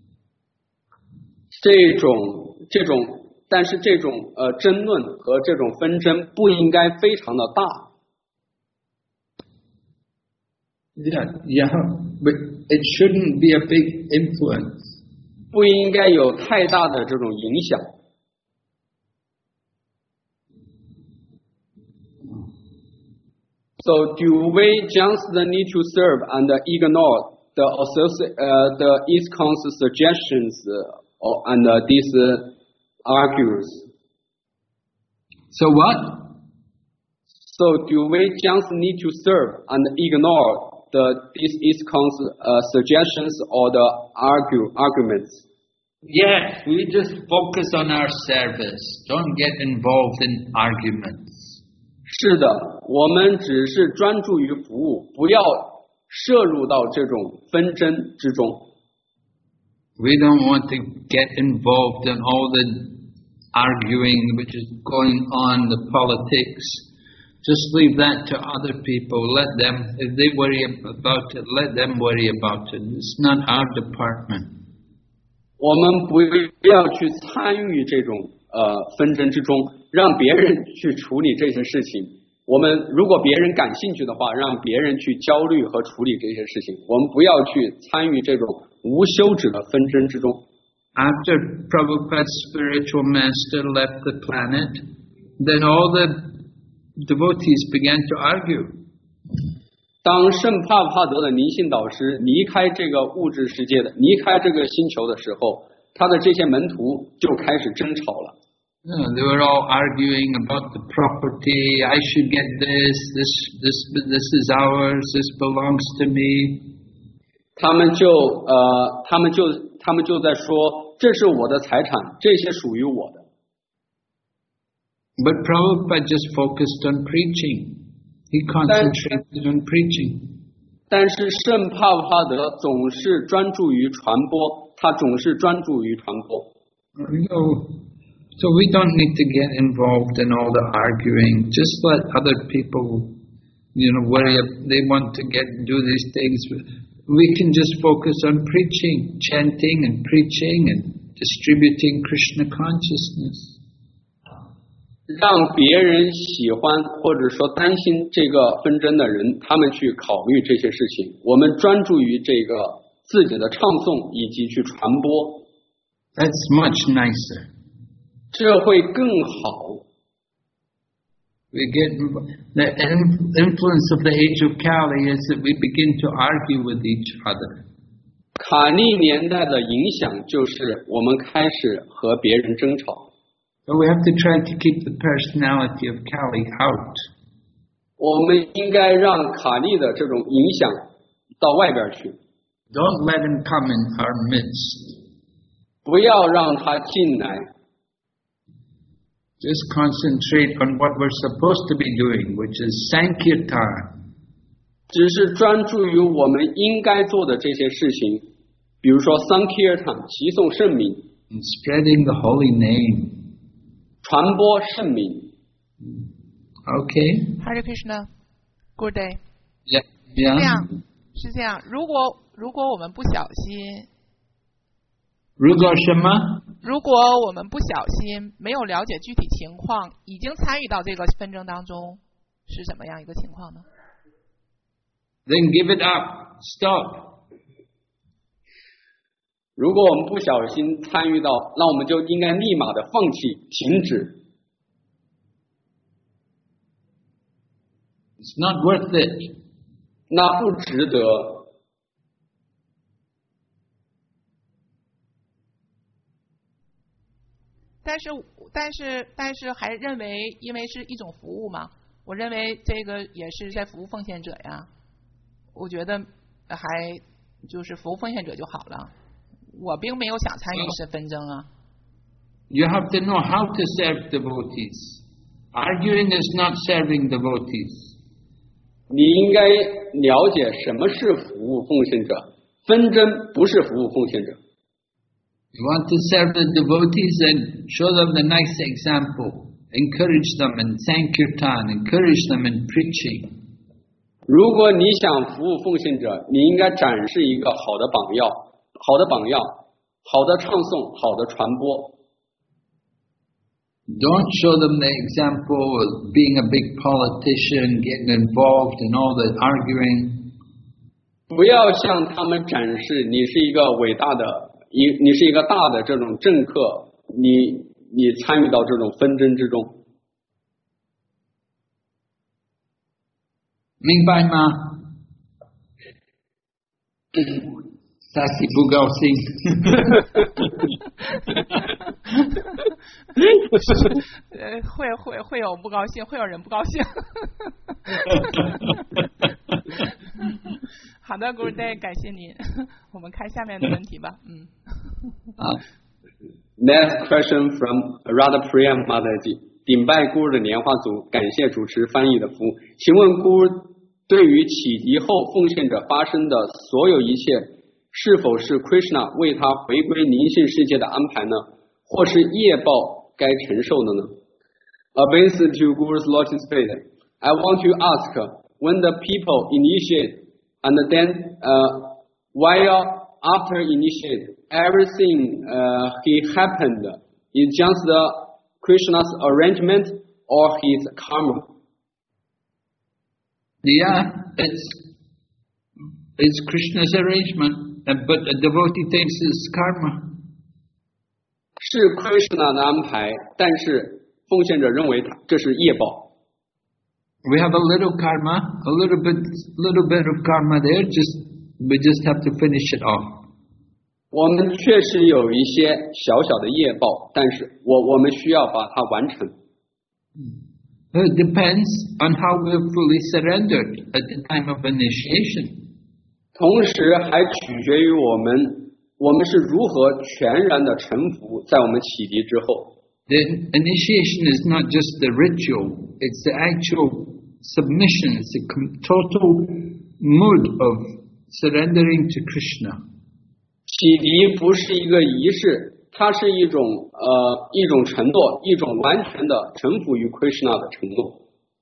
这种这种，但是这种呃争论和这种纷争不应该非常的大。 Yeah, yeah, but it shouldn't be a big influence. 不应该有太大的这种影响。So do we just need to serve and ignore the associ- uh, the ISKCON's suggestions uh, or, and uh, these uh, argues? So what? So do we just need to serve and ignore the these ISKCON's uh, suggestions or the argue arguments? Yes, we just focus on our service. Don't get involved in arguments. 是的，我们只是专注于服务，不要摄入到这种纷争之中。 We don't want to get involved in all the arguing which is going on, the politics. Just leave that to other people. Let them, if they worry about it, let them worry about it. It's not our department. 我们不要去参与这种呃纷争之中，让别人去处理这些事情。我们如果别人感兴趣的话，让别人去焦虑和处理这些事情。我们不要去参与这种无休止的纷争之中。 After Prabhupada's spiritual master left the planet, then all the devotees began to argue. 当圣帕帕德的灵性导师离开这个物质世界的、离开这个星球的时候，他的这些门徒就开始争吵了。 Yeah, they were all arguing about the property. I should get this. This, this, this is ours. This belongs to me. 他们就呃，他们就他们就在说，这是我的财产，这些属于我的。 But Prabhupada just focused on preaching. He concentrated on preaching. 但是圣帕帕德总是专注于传播，他总是专注于传播。 No. So we don't need to get involved in all the arguing. Just let other people, you know, worry if they want to get do these things. We can just focus on preaching, chanting and preaching and distributing Krishna consciousness. 让别人喜欢或者说担心这个纷争的人，他们去考虑这些事情。我们专注于这个自己的唱诵以及去传播。 That's much nicer. 这会更好。 We get the influence of the age of Kali is that we begin to argue with each other. 卡利年代的影响就是我们开始和别人争吵。 So we have to try to keep the personality of Kali out. 我们应该让卡利的这种影响到外边去。 Don't let him come in our midst. 不要让他进来。 Just concentrate on what we're supposed to be doing, which is Sankirtan. 只是专注于我们应该做的这些事情，比如说 Sankirtan 齐颂圣名 and spreading the holy name. 传播圣名。 Okay. Hare Krishna, good day. Yeah. Yeah. 这样是这样，如果如果我们不小心， 如果什么？ 如果我们不小心没有了解具体情况，已经参与到这个纷争当中，是什么样一个情况呢？ Then give it up. Stop. 如果我们不小心参与到，那我们就应该立马的放弃，停止。 It's not worth it. 那不值得。 但是，但是，但是还认为，因为是一种服务嘛，我认为这个也是在服务奉献者呀。我觉得还就是服务奉献者就好了。我并没有想参与是纷争啊。 You have to know how to serve devotees. Arguing is not serving devotees. 你应该了解什么是服务奉献者，纷争不是服务奉献者。 You want to serve the devotees and show them the nice example. Encourage them in Sankirtan. Encourage them in preaching. 如果你想服务奉献者，你应该展示一个好的榜样，好的榜样，好的唱诵，好的传播。 Don't show them the example of being a big politician, getting involved in all the arguing. 不要向他们展示你是一个伟大的，你你是一个大的这种政客，你你参与到这种纷争之中。 明白吗？萨西不高兴。 呃，会会会有不高兴，会有人不高兴。好的 ，Good day， 感谢您。我们看下面的问题吧。嗯。 啊 Next question from Radhapriya Mataji。顶拜孤儿的莲花族，感谢主持翻译的服务。请问孤儿对于启迪后奉献者发生的所有一切，是否是 Krishna 为他回归灵性世界的安排呢？或是业报该承受的呢？ Obeisance to Guru's Lotus Feet. I want to ask, when the people initiate and then uh, while after initiate, everything uh, he happened is just the Krishna's arrangement or his karma? Yeah, it's it's Krishna's arrangement, but a devotee thinks it's karma. 是 Krishna 的安排，但是奉献者认为这是业报。 We have a little karma, a little bit, little bit of karma there. Just we just have to finish it off. 我们确实有一些小小的业报，但是我我们需要把它完成。 It depends on how we're fully surrendered at the time of initiation. 同时还取决于我们，我们是如何全然的臣服，在我们启迪之后。 The initiation is not just the ritual; it's the actual submission. It's a total mood of surrendering to Krishna. 启迪不是一个仪式，它是一种呃一种承诺，一种完全的臣服于 Krishna 的承诺。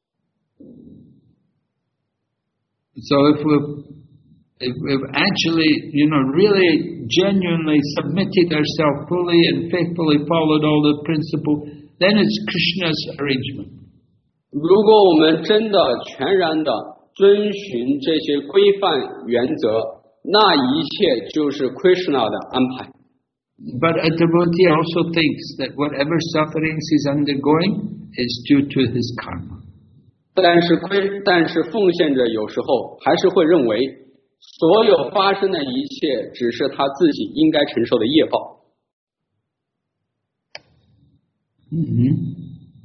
So if we've, if we've actually, you know, really genuinely submitted ourselves fully and faithfully followed all the principles, then it's Krishna's arrangement. 如果我们真的全然的遵循这些规范原则，那一切就是 Krishna 的安排。 But a devotee also thinks that whatever sufferings he's undergoing is due to his karma. 但是亏，但是奉献者有时候还是会认为，所有发生的一切只是他自己应该承受的业报。 Mm-hmm.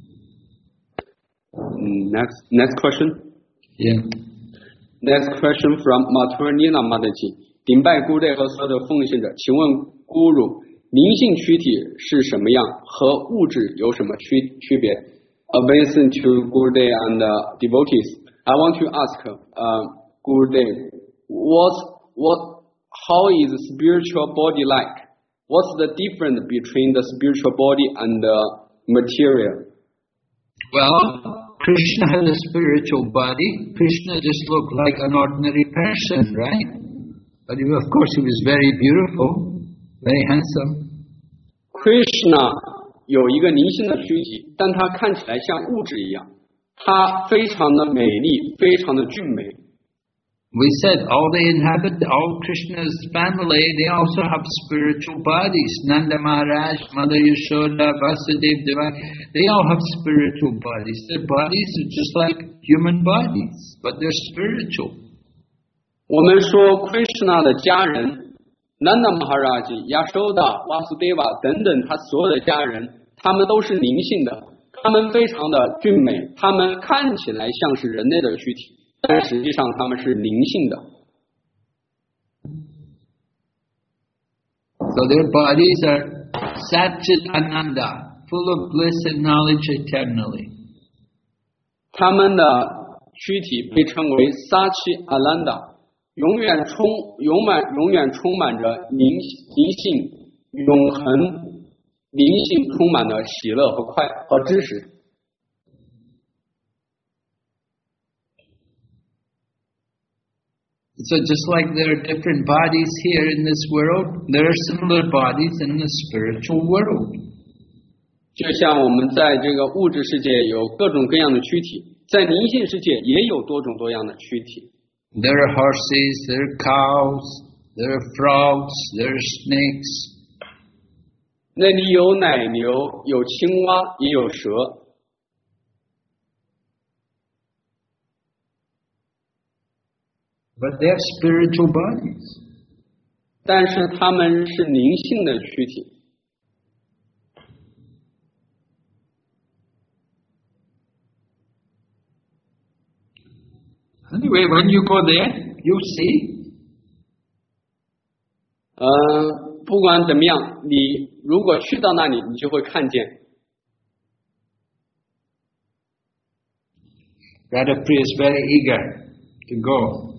Next, next question. Yeah. Next question from Maturina Mataji. 顶拜姑爹和所有的奉献者，请问姑如，灵性躯体是什么样，和物质有什么区区别？ Obeising to Gurudev and uh, devotees, I want to ask uh, Gurudev, what, what, how is spiritual body like? What's the difference between the spiritual body and the material? Well, Krishna had a spiritual body. Krishna just looked like an ordinary person, right? But he, of course he was very beautiful, very handsome. Krishna 有一个灵性的躯体，但它看起来像物质一样，它非常的美丽，非常的俊美。 We said all they inhabit, all Krishna's family, they also have spiritual bodies. Nanda Maharaj, Mother Yashoda, Vasudeva, Devaki, they all have spiritual bodies. Their bodies are just like human bodies, but they're spiritual. 我们说 Krishna 的家人 Nanda Maharaj, Yashoda, Vasudeva 等等，他所有的家人，他们都是灵性的，他们非常的俊美，他们看起来像是人类的躯体，但实际上他们是灵性的。 So their bodies are Satchit Ananda, full of bliss and knowledge eternally. 他们的躯体被称为 Satchit Ananda。永远充永满永远充满着灵灵性永恒灵性充满了喜乐和快和知识。 So just like there are different bodies here in this world, there are similar bodies in the spiritual world. 就像我们在这个物质世界有各种各样的躯体，在灵性世界也有多种多样的躯体。 There are horses, there are cows, there are frogs, there are snakes. 那里有奶牛，有青蛙，也有蛇。 But they have spiritual bodies. 但是他们是灵性的躯体。 Anyway, when you go there, you'll see. 呃，不管怎么样，你如果去到那里，你就会看见。 Radhapriya is very eager to go.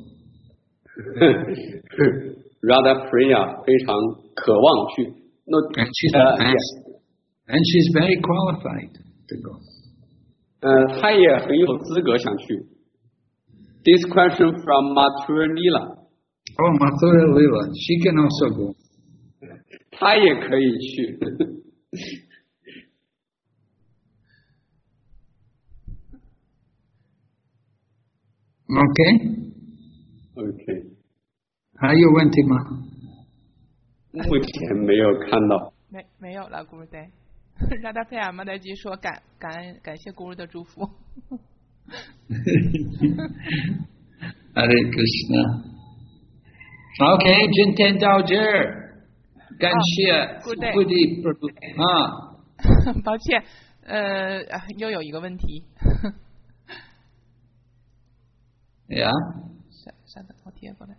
Radhapriya 非常渴望去。那 And she's, uh, and, yes. and she's very qualified to go. 呃，她也很有资格想去。This question from Mathura Lila. Oh, Mathura Lila, she can also go. 她也可以去。 Okay? OK， 还有问题吗？ 目前没有看到。 没没有了，咕噜呆。让他佩尔玛德基说感感恩感谢咕噜的祝福。 Hare Krishna. Okay, Jinten Daojer. Ganshia. Sukudi Prabhu. 啊。 抱歉，呃，又有一个问题。 Yeah. 啥啥的，我贴过来。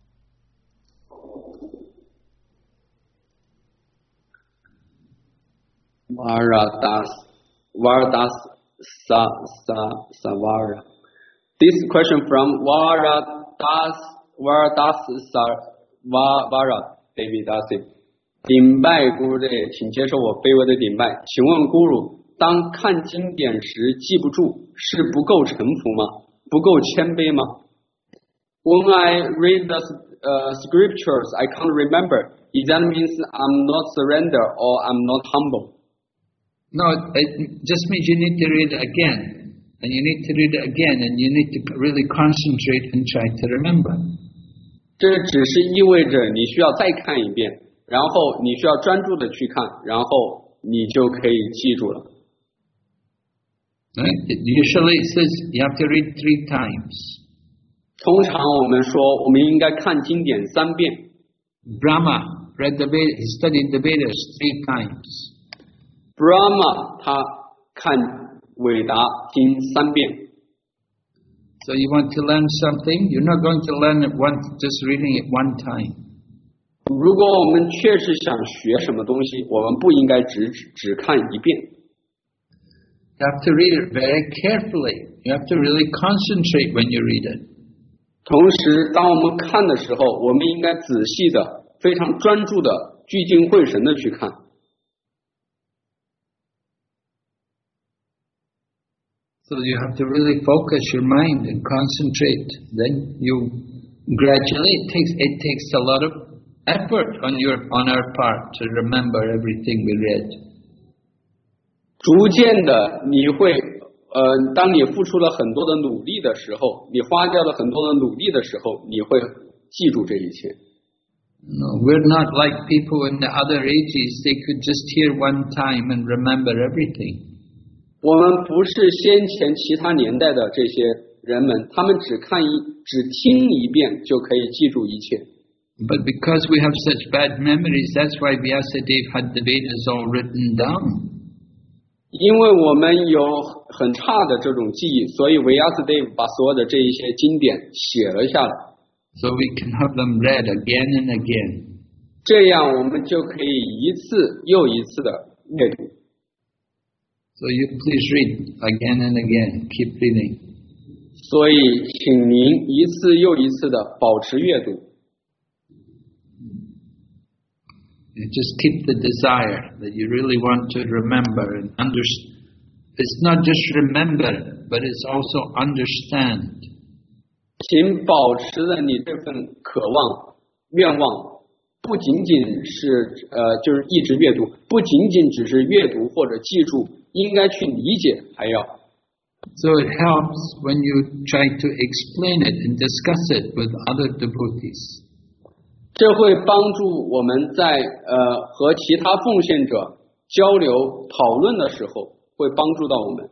Varadas, Varadas Sa Sa Savara. This question from Varadas Varadas Sa Vara David Dasi. 顶拜咕噜，请接受我卑微的顶拜。请问咕噜，当看经典时记不住，是不够臣服吗？不够谦卑吗 ？When I read the uh, scriptures, I can't remember. Is that means I'm not surrender or I'm not humble? No, it just means you need to read it again. And you need to read it again, and you need to really concentrate and try to remember. 这只是意味着你需要再看一遍，然后你需要专注的去看，然后你就可以记住了。 Right? Usually it says you have to read three times. 通常我们说我们应该看经典三遍。 Brahma read the Vedas, he studied the Vedas three times. Brahma 他看韦达经三遍。 So you want to learn something, you're not going to learn it once, just reading it one time. 如果我们确实想学什么东西，我们不应该只只看一遍。 You have to read it very carefully. You have to really concentrate when you read it. 同时，当我们看的时候，我们应该仔细的、非常专注的、聚精会神的去看。 So you have to really focus your mind and concentrate. Then you gradually it takes it takes a lot of effort on your on our part to remember everything we read. 逐渐的，你会呃，当你付出了很多的努力的时候，你花掉了很多的努力的时候，你会记住这一切。 No, we're not like people in the other ages. They could just hear one time and remember everything. 我们不是先前其他年代的这些人们，他们只看一只听一遍就可以记住一切。 But because we have such bad memories, that's why Vyasadeva had the Vedas all written down. 因为我们有很差的这种记忆，所以维亚斯德把所有的这一些经典写了下来。 So we can have them read again and again. 这样我们就可以一次又一次的阅读。 So you please read again and again. Keep reading. 所以，请您一次又一次的保持阅读。 Just keep the desire that you really want to remember and understand. It's not just remember, but it's also understand. 请保持着你这份渴望、愿望，不仅仅是呃，就是一直阅读，不仅仅只是阅读或者记住，应该去理解，还要。 So it helps when you try to explain it and discuss it with other devotees. 这会帮助我们在呃和其他奉献者交流讨论的时候，会帮助到我们。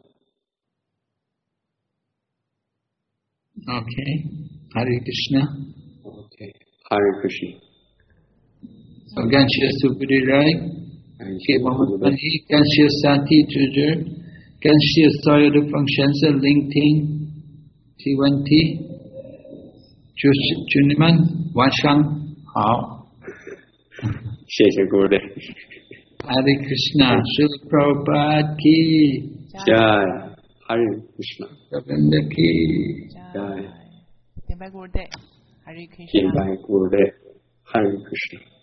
Okay, Hare Krishna. Okay, Hare Krishna. So Ganshya Supari Rai, Mohammed Mani, Ganshya Sati Tudur, Ganshya Soyada Functionsa LinkedIn, T one T, Chuniman, Washang. 好， 谢谢各位。 Hare Krishna, Srila Prabhupada ki Jai, Hare Krishna, Govinda ki Jai, 点拜 Gurudev, Hare Krishna. 点拜 Gurudev, Hare Krishna.